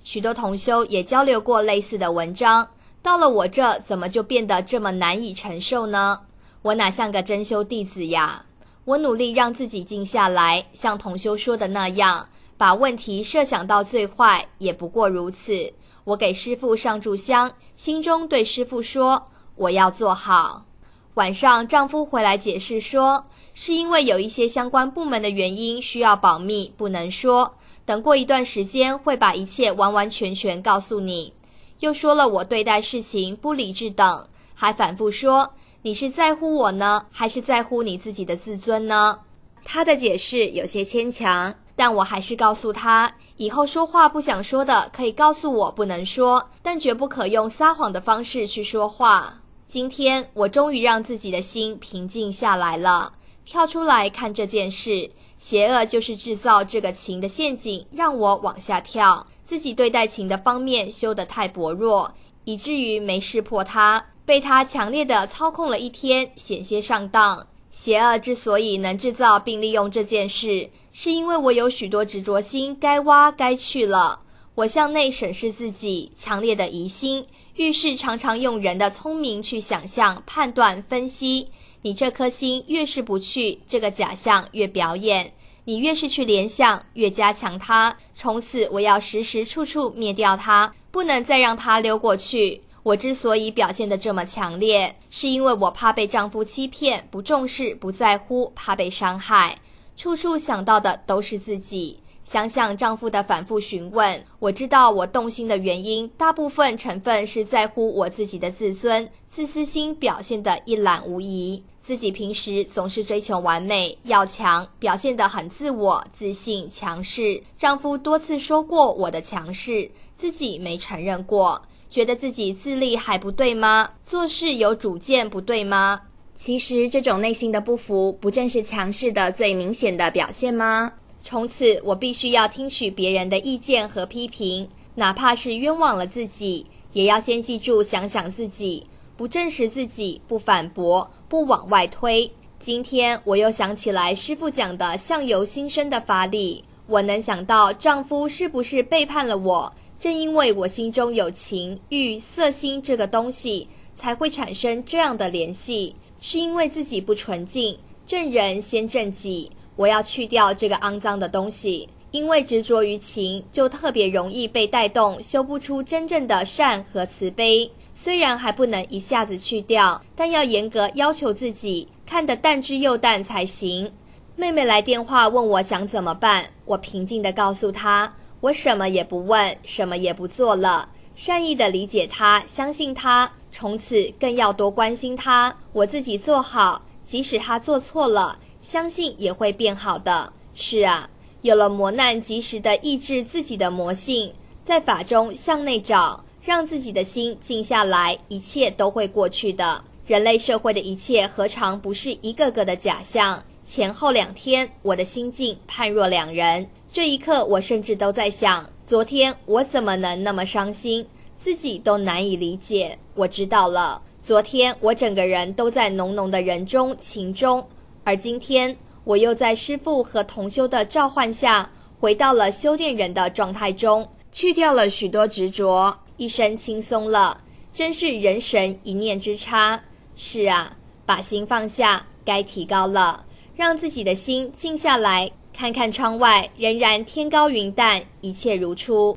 许多同修也交流过类似的文章，到了我这怎么就变得这么难以承受呢？我哪像个真修弟子呀？我努力让自己静下来，像同修说的那样，把问题设想到最坏，也不过如此。我给师父上炷香，心中对师父说，我要做好。晚上丈夫回来解释说，是因为有一些相关部门的原因需要保密，不能说，等过一段时间会把一切完完全全告诉你。又说了我对待事情不理智等，还反复说，你是在乎我呢，还是在乎你自己的自尊呢？他的解释有些牵强，但我还是告诉他，以后说话不想说的可以告诉我不能说，但绝不可用撒谎的方式去说话。今天我终于让自己的心平静下来了，跳出来看这件事，邪恶就是制造这个情的陷阱，让我往下跳。自己对待情的方面修得太薄弱，以至于没识破它，被它强烈地操控了一天，险些上当。邪恶之所以能制造并利用这件事，是因为我有许多执着心该挖该去了。我向内审视自己，强烈的疑心，遇事常常用人的聪明去想象、判断、分析。你这颗心越是不去，这个假象越表演。你越是去联想，越加强它。从此我要时时处处灭掉它，不能再让它溜过去。我之所以表现得这么强烈，是因为我怕被丈夫欺骗，不重视，不在乎，怕被伤害，处处想到的都是自己。想想丈夫的反复询问，我知道我动心的原因，大部分成分是在乎我自己的自尊，自私心表现得一览无遗。自己平时总是追求完美，要强，表现得很自我、自信、强势。丈夫多次说过我的强势，自己没承认过。觉得自己自立还不对吗？做事有主见不对吗？其实这种内心的不服，不正是强势的最明显的表现吗？从此我必须要听取别人的意见和批评，哪怕是冤枉了自己，也要先记住想想自己，不证实自己，不反驳，不往外推。今天我又想起来师父讲的相由心生的法理，我能想到丈夫是不是背叛了我，正因为我心中有情欲色心这个东西，才会产生这样的联系，是因为自己不纯净，正人先正己，我要去掉这个肮脏的东西。因为执着于情，就特别容易被带动，修不出真正的善和慈悲。虽然还不能一下子去掉，但要严格要求自己，看得淡之又淡才行。妹妹来电话问我想怎么办，我平静地告诉她，我什么也不问，什么也不做了，善意地理解她，相信她，从此更要多关心她。我自己做好，即使她做错了，相信也会变好的。是啊，有了磨难，及时地抑制自己的魔性，在法中向内找，让自己的心静下来，一切都会过去的。人类社会的一切何尝不是一个个的假象？前后两天，我的心境判若两人。这一刻我甚至都在想，昨天我怎么能那么伤心，自己都难以理解。我知道了，昨天我整个人都在浓浓的人中情中，而今天我又在师父和同修的召唤下，回到了修炼人的状态中，去掉了许多执着，一身轻松了，真是人神一念之差。是啊，把心放下，该提高了，让自己的心静下来，看看窗外，仍然天高云淡，一切如初。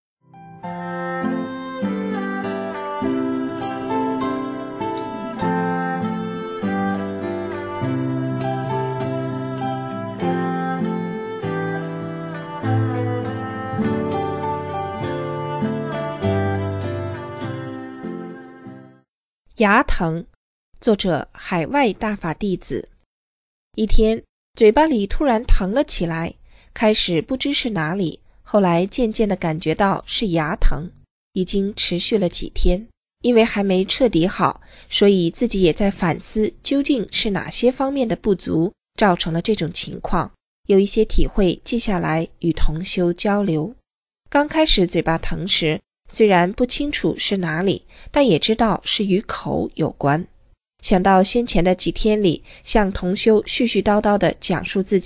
牙疼，作者海外大法弟子。一天，嘴巴里突然疼了起来，开始不知是哪里，后来渐渐地感觉到是牙疼，已经持续了几天。因为还没彻底好，所以自己也在反思究竟是哪些方面的不足造成了这种情况，有一些体会记下来与同修交流。刚开始嘴巴疼时，虽然不清楚是哪里，但也知道是与口有关。想到先前的几天里，向同修絮絮叨叨地讲述自己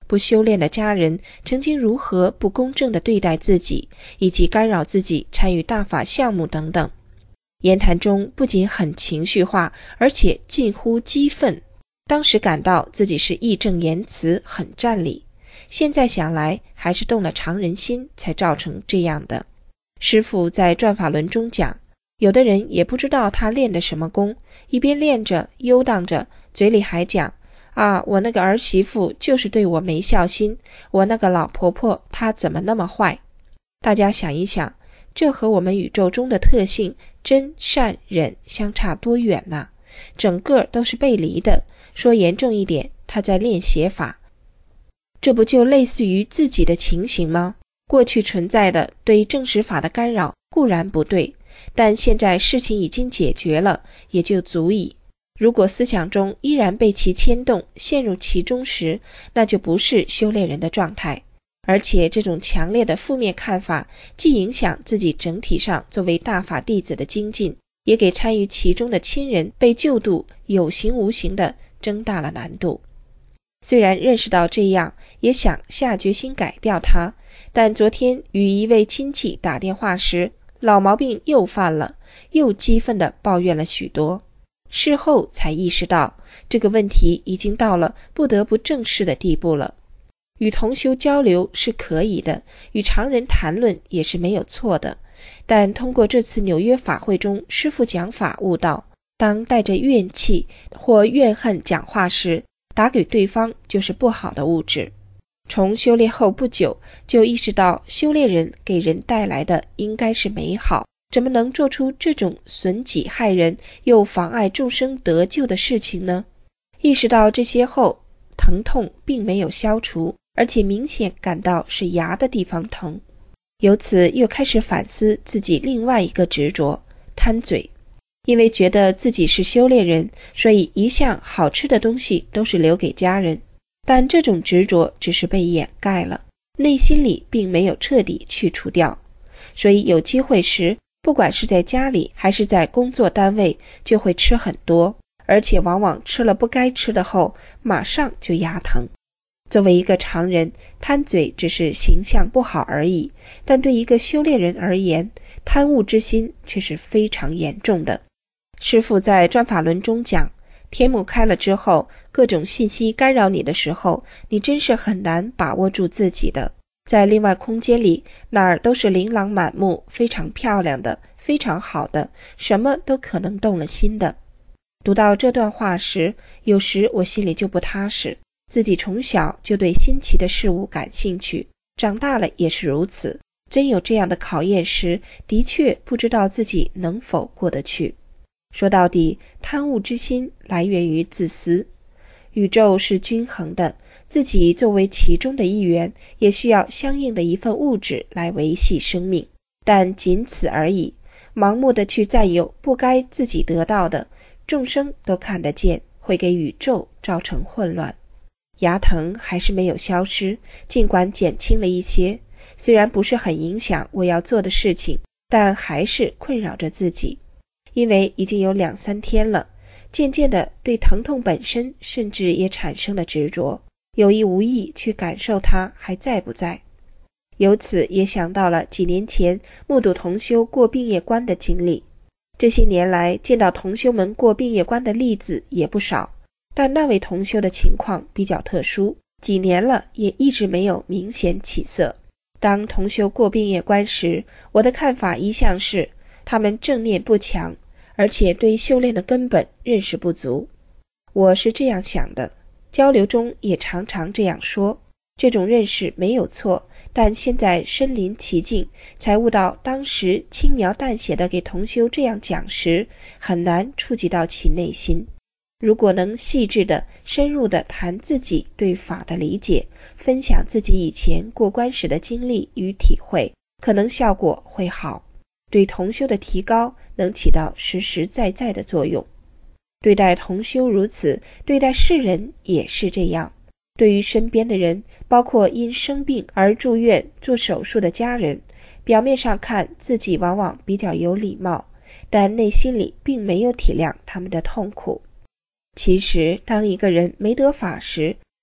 不修炼的家人曾经如何不公正地对待自己，以及干扰自己参与大法项目等等。言谈中不仅很情绪化，而且近乎激愤。当时感到自己是义正言辞，很占理，现在想来还是动了常人心才造成这样的。师父在转法轮中讲，有的人也不知道他练的什么功，一边练着悠荡着，嘴里还讲啊，我那个儿媳妇就是对我没孝心，我那个老婆婆她怎么那么坏。大家想一想，这和我们宇宙中的特性真善忍相差多远呢？整个都是背离的。说严重一点，他在练邪法，这不就类似于自己的情形吗？过去存在的对正实法的干扰固然不对，但现在事情已经解决了，也就足矣。如果思想中依然被其牵动，陷入其中时，那就不是修炼人的状态。而且这种强烈的负面看法，既影响自己整体上作为大法弟子的精进，也给参与其中的亲人被救度有形无形的增大了难度。虽然认识到这样，也想下决心改掉它，但昨天与一位亲戚打电话时，老毛病又犯了，又激愤地抱怨了许多。事后才意识到，这个问题已经到了不得不正视的地步了。与同修交流是可以的，与常人谈论也是没有错的，但通过这次纽约法会中师父讲法悟到，当带着怨气或怨恨讲话时，打给对方就是不好的物质。从修炼后不久就意识到，修炼人给人带来的应该是美好，怎么能做出这种损己害人又妨碍众生得救的事情呢？意识到这些后，疼痛并没有消除，而且明显感到是牙的地方疼。由此又开始反思自己另外一个执着，贪嘴。因为觉得自己是修炼人，所以一向好吃的东西都是留给家人，但这种执着只是被掩盖了，内心里并没有彻底去除掉。所以有机会时，不管是在家里还是在工作单位，就会吃很多，而且往往吃了不该吃的后，马上就牙疼。作为一个常人，贪嘴只是形象不好而已，但对一个修炼人而言，贪恶之心却是非常严重的。师父在转法轮中讲，天目开了之后，各种信息干扰你的时候，你真是很难把握住自己的。在另外空间里，哪儿都是琳琅满目，非常漂亮的，非常好的，什么都可能动了心的。读到这段话时，有时我心里就不踏实，自己从小就对新奇的事物感兴趣，长大了也是如此。真有这样的考验时，的确不知道自己能否过得去。说到底，贪恶之心来源于自私。宇宙是均衡的，自己作为其中的一员，也需要相应的一份物质来维系生命，但仅此而已。盲目的去占有不该自己得到的，众生都看得见，会给宇宙造成混乱。牙疼还是没有消失，尽管减轻了一些，虽然不是很影响我要做的事情，但还是困扰着自己。因为已经有两三天了，渐渐的对疼痛本身甚至也产生了执着，有意无意去感受它还在不在。由此也想到了几年前目睹同修过病业关的经历。这些年来见到同修们过病业关的例子也不少，但那位同修的情况比较特殊，几年了也一直没有明显起色。当同修过病业关时，我的看法一向是他们正念不强，而且对修炼的根本认识不足。我是这样想的，交流中也常常这样说，这种认识没有错，但现在身临其境，才悟到当时轻描淡写的给同修这样讲时，很难触及到其内心。如果能细致的、深入的谈自己对法的理解，分享自己以前过关时的经历与体会，可能效果会好，对同修的提高能起到实实在在的作用。对待同修如此，对待世人也是这样。对于身边的人，包括因生病而住院做手术的家人，表面上看自己往往比较有礼貌，但内心里并没有体谅他们的痛苦。其实当一个人没得法时，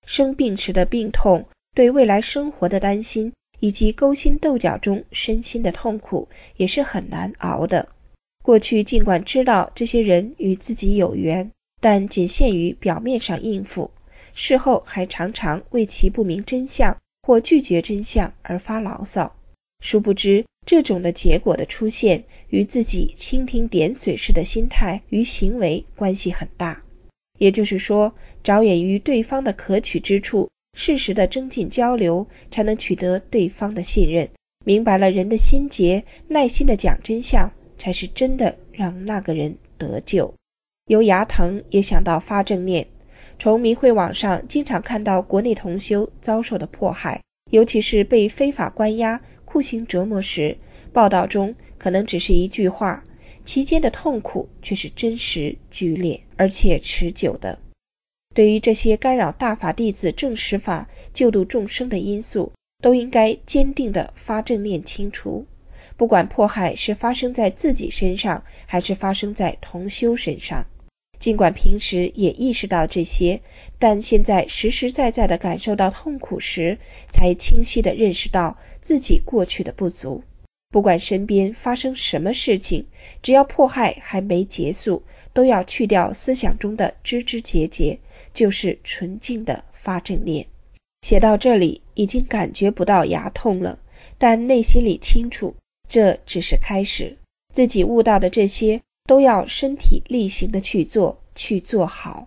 生病时的病痛，对未来生活的担心，以及勾心斗角中身心的痛苦，也是很难熬的。过去尽管知道这些人与自己有缘，但仅限于表面上应付，事后还常常为其不明真相或拒绝真相而发牢骚。殊不知，这种的结果的出现与自己蜻蜓点水式的心态与行为关系很大。也就是说，着眼于对方的可取之处，适时的增进交流，才能取得对方的信任。明白了人的心结，耐心的讲真相，才是真的让那个人得救。由牙疼也想到发正念，从明慧网上经常看到国内同修遭受的迫害，尤其是被非法关押、酷刑折磨时，报道中可能只是一句话，其间的痛苦却是真实、剧烈而且持久的。对于这些干扰大法弟子正实法救度众生的因素，都应该坚定地发正念清除。不管迫害是发生在自己身上，还是发生在同修身上，尽管平时也意识到这些，但现在实实在在地感受到痛苦时，才清晰地认识到自己过去的不足。不管身边发生什么事情，只要迫害还没结束，都要去掉思想中的枝枝节节，就是纯净的发正念。写到这里，已经感觉不到牙痛了，但内心里清楚，这只是开始。自己悟到的这些，都要身体力行的去做，去做好。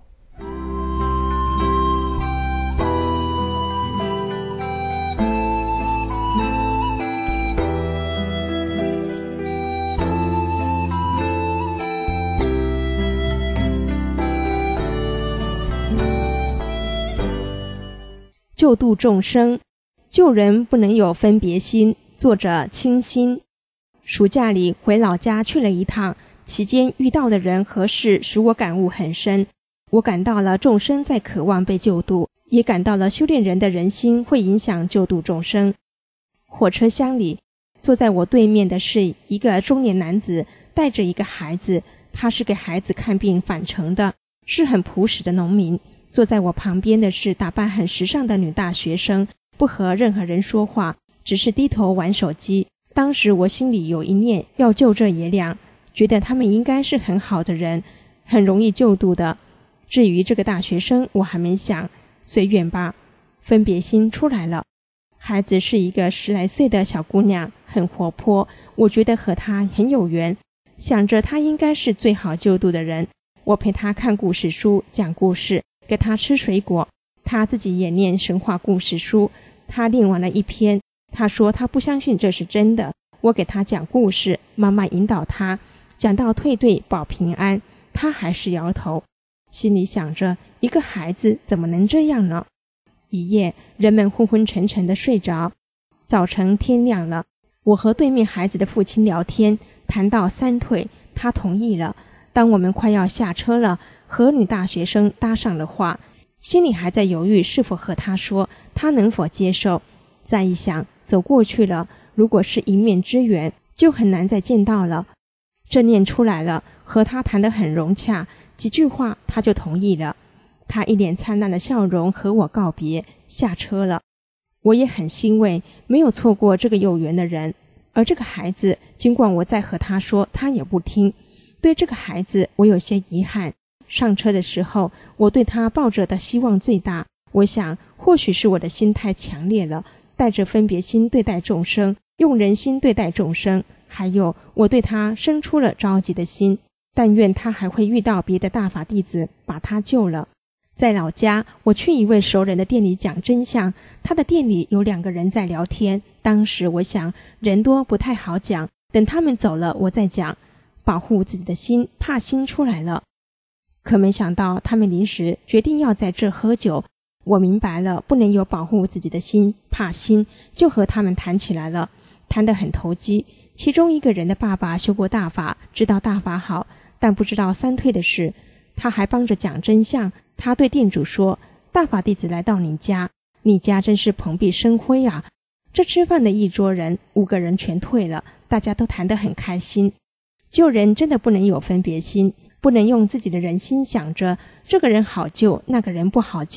救度众生，救人不能有分别心。作者清心。暑假里回老家去了一趟，期间遇到的人和事使我感悟很深。我感到了众生在渴望被救度，也感到了修炼人的人心会影响救度众生。火车厢里，坐在我对面的是一个中年男子，带着一个孩子，他是给孩子看病返程的，是很朴实的农民。坐在我旁边的是打扮很时尚的女大学生，不和任何人说话，只是低头玩手机。当时我心里有一念要救这爷俩，觉得他们应该是很好的人，很容易救度的。至于这个大学生，我还没想，随缘吧。分别心出来了。孩子是一个十来岁的小姑娘，很活泼，我觉得和她很有缘，想着她应该是最好救度的人。我陪她看故事书，讲故事，给她吃水果，她自己也念神话故事书。她念完了一篇，她说她不相信这是真的。我给她讲故事，慢慢引导她，讲到退队保平安，她还是摇头，心里想着一个孩子怎么能这样呢？一夜人们昏昏沉沉地睡着，早晨天亮了，我和对面孩子的父亲聊天，谈到三退，他同意了。当我们快要下车了，和女大学生搭上了话，心里还在犹豫是否和他说，他能否接受。再一想，走过去了，如果是一面之缘，就很难再见到了。正念出来了，和他谈得很融洽，几句话他就同意了。他一脸灿烂的笑容和我告别，下车了。我也很欣慰，没有错过这个有缘的人。而这个孩子，尽管我再和他说，他也不听。对这个孩子，我有些遗憾。上车的时候，我对他抱着的希望最大。我想，或许是我的心太强烈了，带着分别心对待众生，用人心对待众生，还有我对他生出了着急的心。但愿他还会遇到别的大法弟子，把他救了。在老家，我去一位熟人的店里讲真相，他的店里有两个人在聊天。当时我想，人多不太好讲，等他们走了我再讲，保护自己的心，怕心出来了。可没想到他们临时决定要在这喝酒，我明白了，不能有保护自己的心，怕心，就和他们谈起来了，谈得很投机。其中一个人的爸爸修过大法，知道大法好，但不知道三退的事，他还帮着讲真相。他对店主说，大法弟子来到你家，你家真是蓬荜生辉啊。这吃饭的一桌人，五个人全退了，大家都谈得很开心。救人真的不能有分别心，不能用自己的人心想着这个人好救，那个人不好救，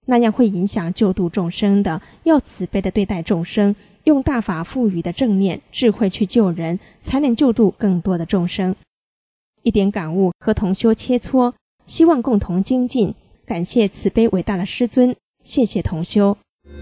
那样会影响救度众生的。要慈悲的对待众生，用大法赋予的正念智慧去救人，才能救度更多的众生。一点感悟和同修切磋，希望共同精进。感谢慈悲伟大的师尊，谢谢同修。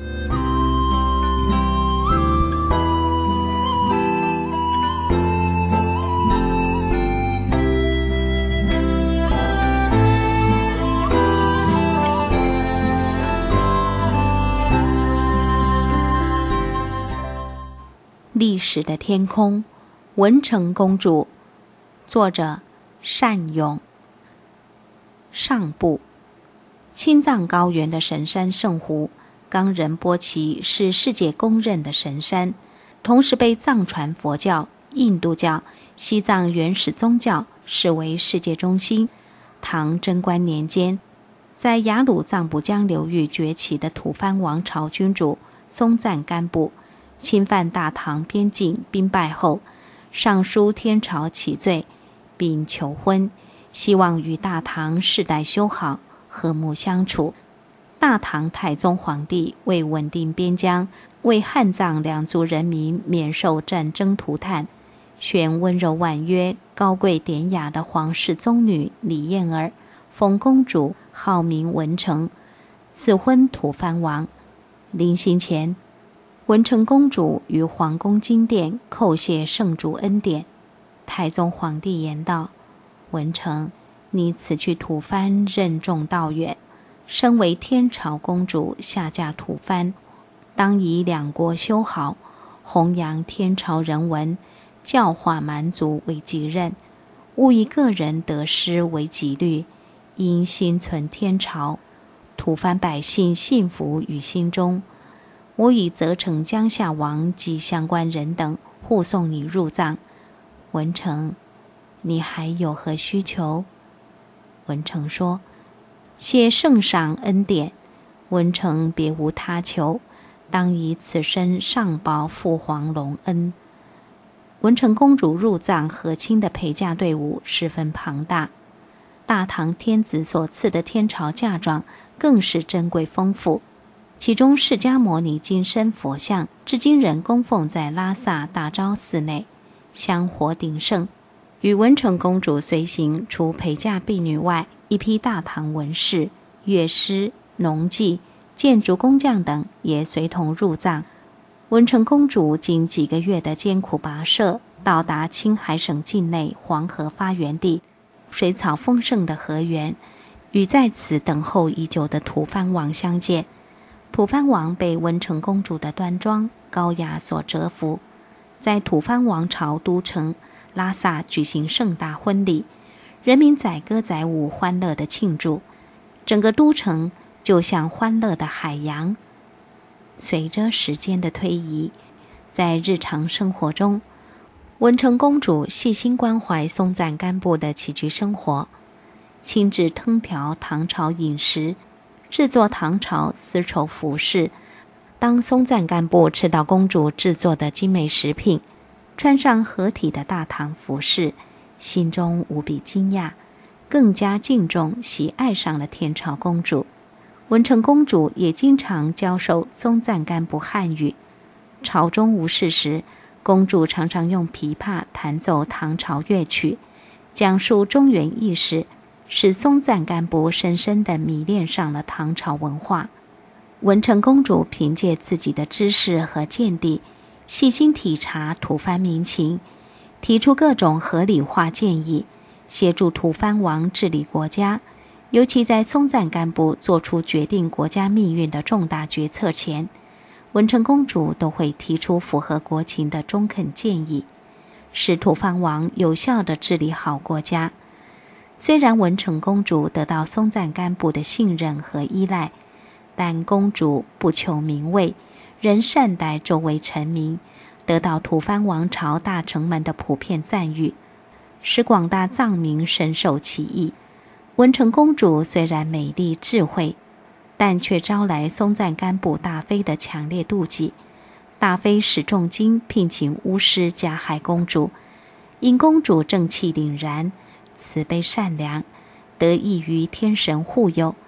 历史的天空，文成公主，作者单勇。上部，青藏高原的神山圣湖冈仁波齐是世界公认的神山，同时被藏传佛教、印度教、西藏原始宗教视为世界中心。唐贞观年间，在雅鲁藏布江流域崛起的吐蕃王朝君主松赞干布侵犯大唐边境兵败后，上书天朝祈罪，并求婚，希望与大唐世代修好，和睦相处。大唐太宗皇帝为稳定边疆，为汉藏两族人民免受战争涂炭，选温柔婉约、高贵典雅的皇室宗女李燕儿封公主，号名文成，赐婚吐蕃王。临行前，文成公主于皇宫金殿叩谢圣主恩典。太宗皇帝言道：文成，你此去吐蕃任重道远，身为天朝公主下嫁吐蕃，当以两国修好，弘扬天朝人文，教化蛮族为己任，勿以个人得失为己虑，应心存天朝，吐蕃百姓幸福于心中。我与责成江夏王及相关人等护送你入藏。文成，你还有何需求？文成说：谢圣上恩典，文成别无他求，当以此身上报父皇隆恩。文成公主入藏和亲的陪嫁队伍十分庞大，大唐天子所赐的天朝嫁妆更是珍贵丰富。其中释迦牟尼金身佛像至今仍供奉在拉萨大昭寺内，香火鼎盛。与文成公主随行，除陪嫁婢女外，一批大唐文士、乐师、农妓、建筑工匠等也随同入藏。文成公主经几个月的艰苦跋涉，到达青海省境内黄河发源地，水草丰盛的河源，与在此等候已久的吐蕃王相见。吐蕃王被文成公主的端庄高雅所折服，在吐蕃王朝都城拉萨举行盛大婚礼，人民载歌载舞，欢乐地庆祝，整个都城就像欢乐的海洋。随着时间的推移，在日常生活中，文成公主细心关怀松赞干布的起居生活，亲自烹调唐朝饮食，制作唐朝丝绸服饰。当松赞干布吃到公主制作的精美食品，穿上合体的大唐服饰，心中无比惊讶，更加敬重喜爱上了天朝公主。文成公主也经常教授松赞干布汉语。朝中无事时，公主常常用琵琶弹奏唐朝乐曲，讲述中原轶事，使松赞干布深深地迷恋上了唐朝文化。文成公主凭借自己的知识和见地，细心体察吐蕃民情，提出各种合理化建议，协助吐蕃王治理国家。尤其在松赞干布做出决定国家命运的重大决策前，文成公主都会提出符合国情的中肯建议，使吐蕃王有效地治理好国家。虽然文成公主得到松赞干布的信任和依赖，但公主不求名位，仍善待周围臣民，得到吐蕃王朝大臣们的普遍赞誉，使广大藏民深受其益。文成公主虽然美丽智慧，但却招来松赞干布大妃的强烈妒忌。大妃使重金聘请巫师加害公主，因公主正气凛然，慈悲善良，得益于天神护佑，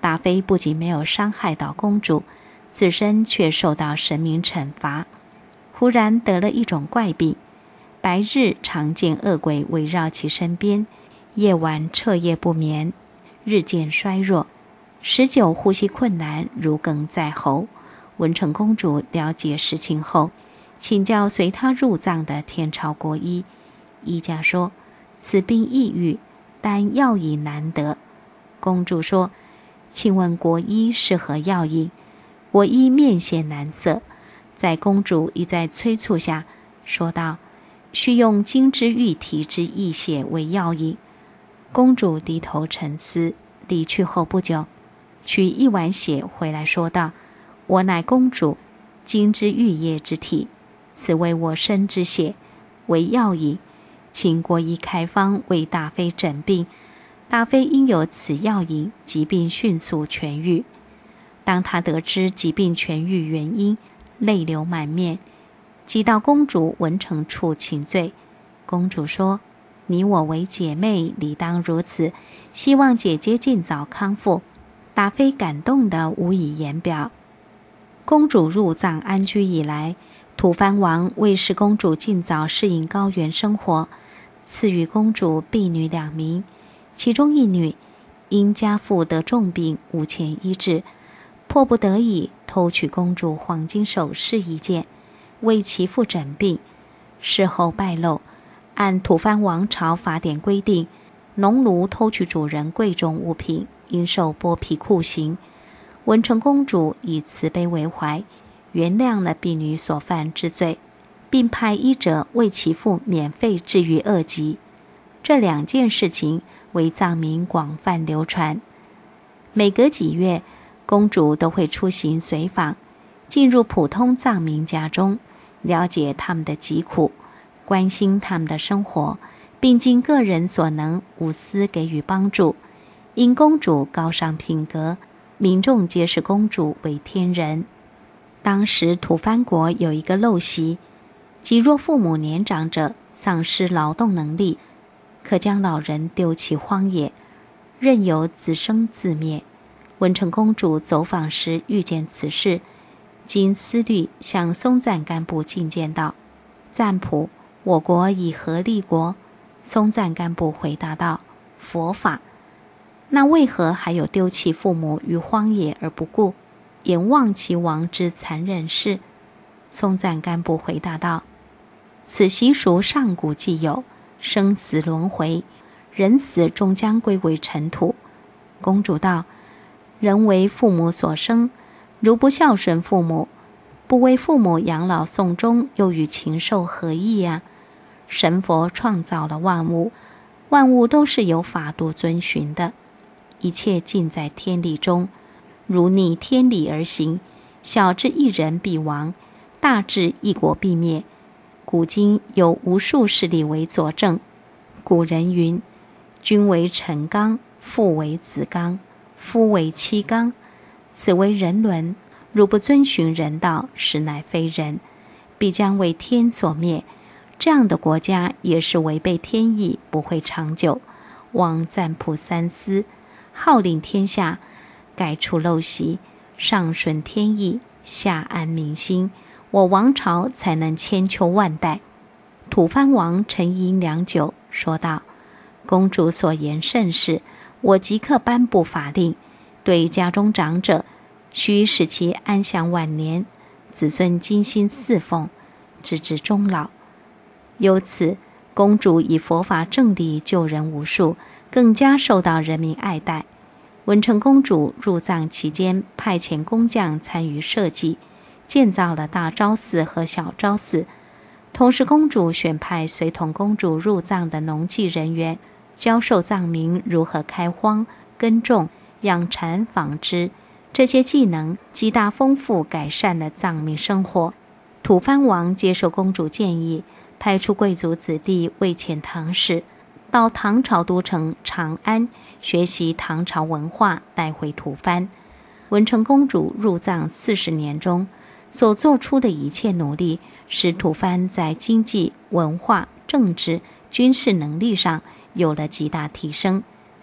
大妃不仅没有伤害到公主，自身却受到神明惩罚。忽然得了一种怪病，白日常见恶鬼围绕其身边，夜晚彻夜不眠，日渐衰弱，时久呼吸困难，如鲠在喉。文成公主了解实情后，请教随她入藏的天朝国医。医家说，此病易愈，但药引难得。公主说，请问国医是何药引？国医面显难色，在公主一再催促下，说道，需用金枝玉体之益血为药引。公主低头沉思，离去后不久，取一碗血回来，说道，我乃公主金枝玉叶之体，此为我身之血，为药引，请国医开方为大妃诊病。大妃因有此药引，疾病迅速痊愈。当她得知疾病痊愈原因，泪流满面，即到公主文成处请罪。公主说，你我为姐妹，理当如此，希望姐姐尽早康复。大妃感动得无以言表。公主入藏安居以来，吐蕃王为使公主尽早适应高原生活，赐予公主婢女两名，其中一女因家父得重病，无钱医治，迫不得已偷取公主黄金首饰一件，为其父诊病。事后败露，按吐蕃王朝法典规定，农奴偷取主人贵重物品，应受剥皮酷刑。文成公主以慈悲为怀，原谅了婢女所犯之罪，并派医者为其父免费治愈恶疾。这两件事情为藏民广泛流传。每隔几月，公主都会出行随访，进入普通藏民家中，了解他们的疾苦，关心他们的生活，并尽个人所能无私给予帮助。因公主高尚品格，民众皆视公主为天人。当时吐蕃国有一个陋习，即若父母年长者丧失劳动能力，可将老人丢弃荒野，任由自生自灭。文成公主走访时遇见此事，经思虑向松赞干布进谏道，赞普，我国以何立国？松赞干布回答道，佛法。那为何还有丢弃父母于荒野而不顾，眼望其亡之残忍事？松赞干布回答道，此习俗上古既有，生死轮回，人死终将归为尘土。公主道，人为父母所生，如不孝顺父母，不为父母养老送终，又与禽兽何异啊？神佛创造了万物，万物都是有法度遵循的，一切尽在天理中，如逆天理而行，小至一人必亡，大至一国必灭。古今有无数事例为佐证。古人云，君为臣纲，父为子纲，夫为妻纲，此为人伦，如不遵循人道，实乃非人，必将为天所灭。这样的国家也是违背天意，不会长久。望赞普三思，号令天下，改除陋习，上顺天意，下安民心，我王朝才能千秋万代。吐蕃王沉吟良久，说道，公主所言甚是，我即刻颁布法令，对家中长者须使其安享晚年，子孙精心侍奉，直至终老。由此，公主以佛法正理救人无数，更加受到人民爱戴。文成公主入藏期间，派遣工匠参与设计，建造了大昭寺和小昭寺。同时，公主选派随同公主入藏的农技人员，教授藏民如何开荒、耕种、养蚕、纺织。这些技能极大丰富改善了藏民生活。吐蕃王接受公主建议，派出贵族子弟为遣唐使，到唐朝都城长安学习唐朝文化，带回吐蕃。文成公主入藏四十年中所做出的一切努力，使吐蕃在经济、文化、政治、军事能力上有了极大提升。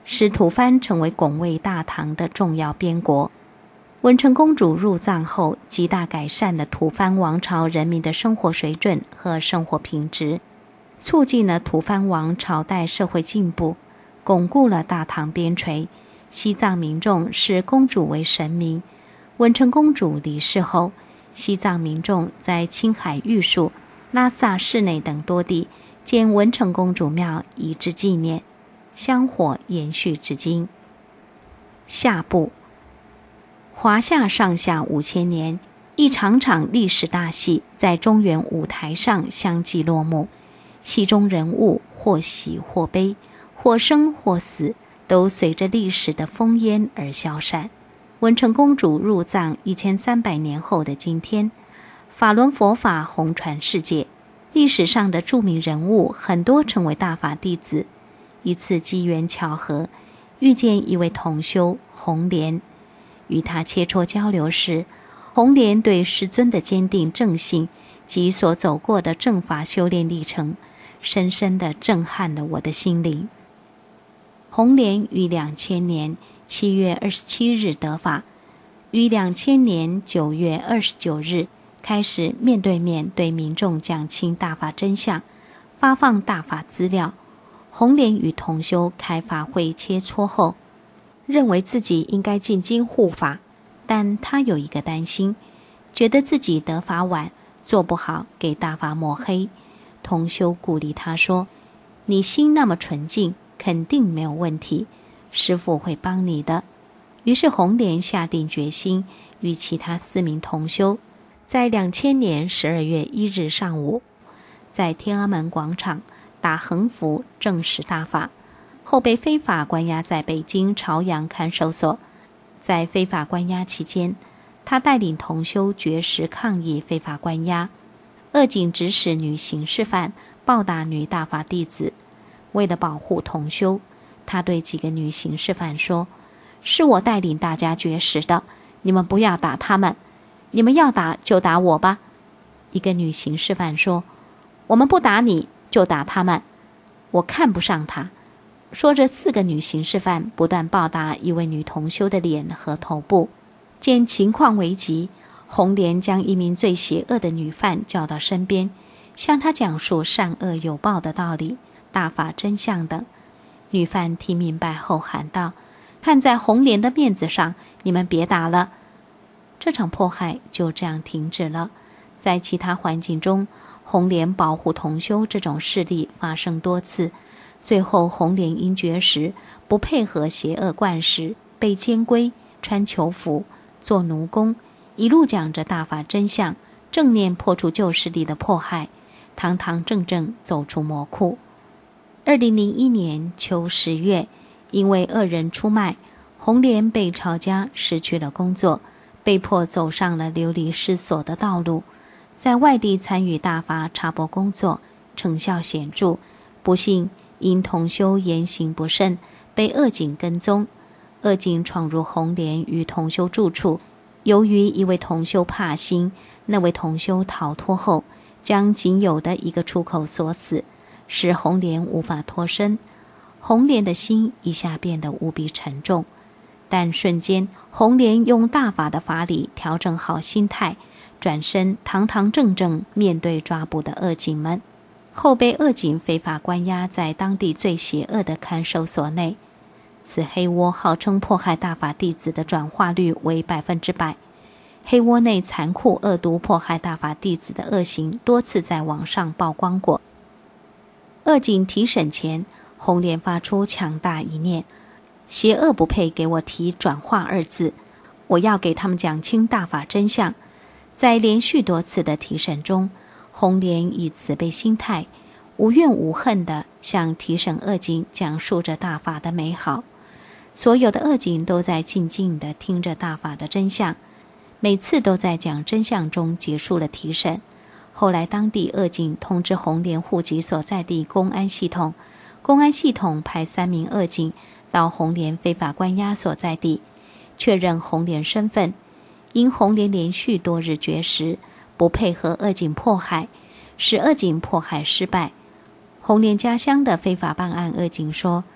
使吐蕃成为拱卫大唐的重要边国。文成公主入藏后，极大改善了吐蕃王朝人民的生活水准和生活品质，促进了吐蕃王朝代社会进步，巩固了大唐边陲。西藏民众视公主为神明。文成公主离世后，西藏民众在青海玉树、拉萨市内等多地建文成公主庙以致纪念，香火延续至今。下部华夏上下五千年，一场场历史大戏在中原舞台上相继落幕，戏中人物或喜或悲，或生或死，都随着历史的烽烟而消散。文成公主入藏一千三百年后的今天，法轮佛法红传世界，历史上的著名人物很多成为大法弟子。一次机缘巧合，遇见一位同修红莲，与他切磋交流时，红莲对师尊的坚定正信及所走过的正法修炼历程，深深地震撼了我的心灵。红莲于两千年七月二十七日得法，于两千年九月二十九日开始面对面对民众讲清大法真相，发放大法资料。红莲与同修开法会切磋后，认为自己应该进京护法，但他有一个担心，觉得自己得法晚，做不好给大法抹黑。同修鼓励他说，你心那么纯净，肯定没有问题，师父会帮你的。于是红莲下定决心，与其他四名同修在两千年十二月一日上午，在天安门广场打横幅正式大法，后被非法关押在北京朝阳看守所。在非法关押期间，他带领同修绝食抗议非法关押，恶警指使女刑事犯暴打女大法弟子。为了保护同修，他对几个女刑事犯说，是我带领大家绝食的，你们不要打他们，你们要打就打我吧。一个女刑事犯说，我们不打你就打他们，我看不上他。说着，四个女刑事犯不断暴打一位女同修的脸和头部。见情况危急，红莲将一名最邪恶的女犯叫到身边，向她讲述善恶有报的道理、大法真相等。女犯听明白后喊道，看在红莲的面子上，你们别打了。这场迫害就这样停止了。在其他环境中，红莲保护同修这种事例发生多次，最后红莲因绝食不配合邪恶惯食，被监规、穿囚服、做奴工，一路讲着大法真相，正念破除旧势力的迫害，堂堂正正走出魔窟。二零零一年秋十月，因为恶人出卖，红莲被抄家，失去了工作，被迫走上了流离失所的道路。在外地参与大法插播工作，成效显著，不幸因同修言行不慎，被恶警跟踪。恶警闯入红莲与同修住处，由于一位同修怕心，那位同修逃脱后，将仅有的一个出口锁死，使红莲无法脱身。红莲的心一下变得无比沉重，但瞬间红莲用大法的法理调整好心态，转身堂堂正正面对抓捕的恶警们，后被恶警非法关押在当地最邪恶的看守所内。此黑窝号称迫害大法弟子的转化率为百分之百，黑窝内残酷恶毒迫害大法弟子的恶行多次在网上曝光过。恶警提审前，红莲发出强大一念，邪恶不配给我提转化二字，我要给他们讲清大法真相。在连续多次的提审中，红莲以慈悲心态，无怨无恨地向提审恶警讲述着大法的美好。所有的恶警都在静静地听着大法的真相，每次都在讲真相中结束了提审。后来当地恶警通知红莲户籍所在地公安系统，公安系统派三名恶警到红莲非法关押所在地，确认红莲身份。因红莲连续多日绝食，不配合恶警迫害，使恶警迫害失败。红莲家乡的非法办案恶警说，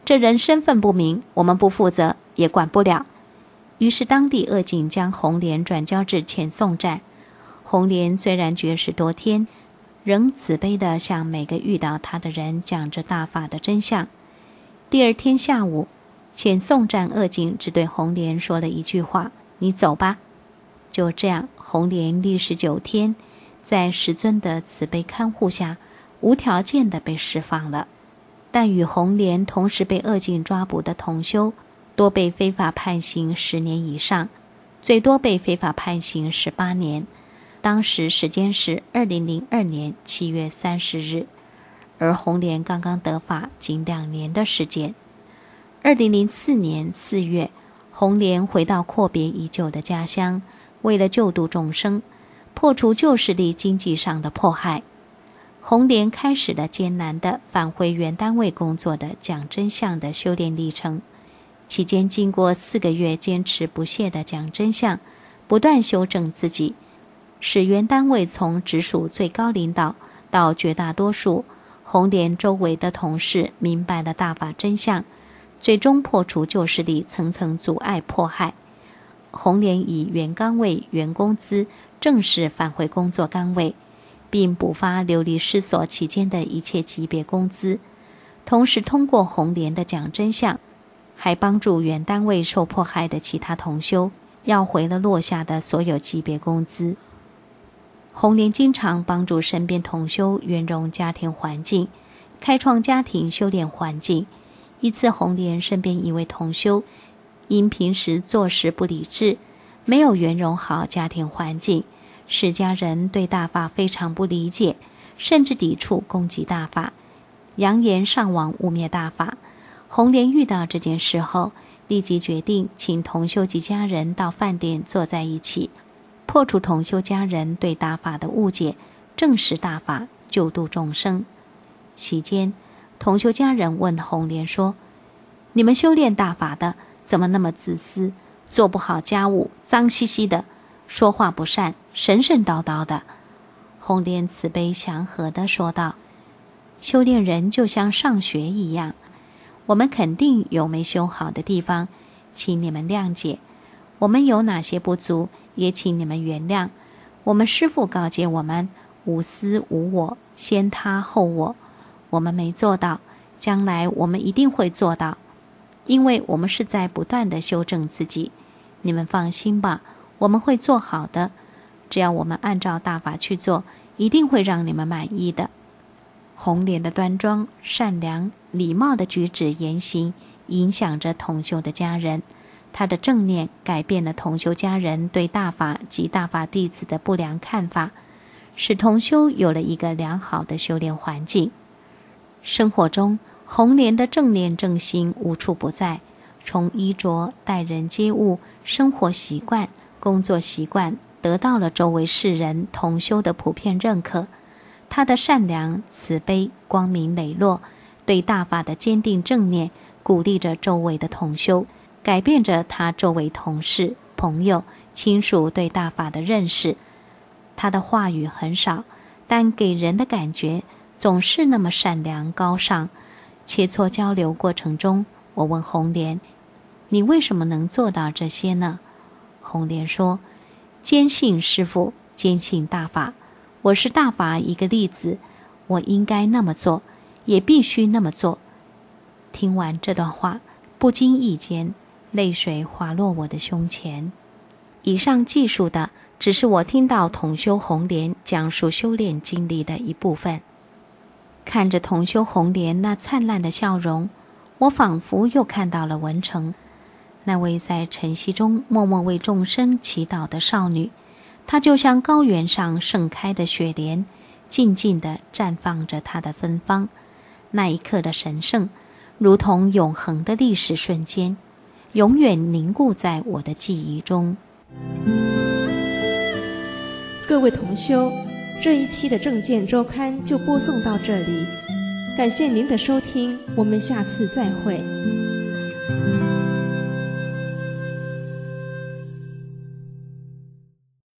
这人身份不明，我们不负责，也管不了。于是当地恶警将红莲转交至遣送站。红莲虽然绝食多天，仍慈悲地向每个遇到他的人讲着大法的真相。第二天下午，遣送站恶警只对红莲说了一句话：你走吧。就这样，红莲历时九天，在师尊的慈悲看护下，无条件地被释放了。但与红莲同时被恶警抓捕的同修，多被非法判刑十年以上，最多被非法判刑十八年。当时时间是二零零二年七月三十日，而红莲刚刚得法仅两年的时间。二零零四年四月，红莲回到阔别已久的家乡，为了救度众生，破除旧势力经济上的迫害，红莲开始了艰难的返回原单位工作的讲真相的修炼历程。期间经过四个月坚持不懈的讲真相，不断修正自己，使原单位从直属最高领导到绝大多数红莲周围的同事明白了大法真相，最终破除旧势力层层阻碍迫害。红莲以原岗位原工资正式返回工作岗位，并补发流离失所期间的一切级别工资，同时通过红莲的讲真相，还帮助原单位受迫害的其他同修要回了落下的所有级别工资。红莲经常帮助身边同修圆融家庭环境，开创家庭修炼环境。一次，红莲身边一位同修因平时做事不理智，没有圆融好家庭环境，使家人对大法非常不理解，甚至抵触攻击大法，扬言上网污蔑大法。红莲遇到这件事后，立即决定请同修及家人到饭店坐在一起，破除同修家人对大法的误解，证实大法，救度众生。席间，同修家人问红莲说：你们修炼大法的怎么那么自私，做不好家务，脏兮兮的，说话不善，神神叨叨的？红莲慈悲祥和地说道：修炼人就像上学一样，我们肯定有没修好的地方，请你们谅解。我们有哪些不足，也请你们原谅。我们师父告诫我们，无私无我，先他后我。我们没做到，将来我们一定会做到，因为我们是在不断地修正自己。你们放心吧，我们会做好的。只要我们按照大法去做，一定会让你们满意的。红莲的端庄、善良、礼貌的举止言行，影响着同修的家人。他的正念改变了同修家人对大法及大法弟子的不良看法，使同修有了一个良好的修炼环境。生活中，红莲的正念正心无处不在，从衣着、待人接物、生活习惯、工作习惯，得到了周围世人同修的普遍认可。他的善良、慈悲、光明磊落，对大法的坚定正念，鼓励着周围的同修，改变着他周围同事、朋友、亲属对大法的认识。他的话语很少，但给人的感觉总是那么善良高尚。切磋交流过程中，我问红莲：你为什么能做到这些呢？红莲说：坚信师父，坚信大法，我是大法一个例子，我应该那么做，也必须那么做。听完这段话，不经意间泪水滑落我的胸前。以上记述的只是我听到同修红莲讲述修炼经历的一部分。看着同修红莲那灿烂的笑容，我仿佛又看到了文成，那位在晨曦中默默为众生祈祷的少女。她就像高原上盛开的雪莲，静静地绽放着她的芬芳。那一刻的神圣，如同永恒的历史瞬间，永远凝固在我的记忆中。 各位同修，这一期的正见周刊就播送到这里，感谢您的收听，我们下次再会。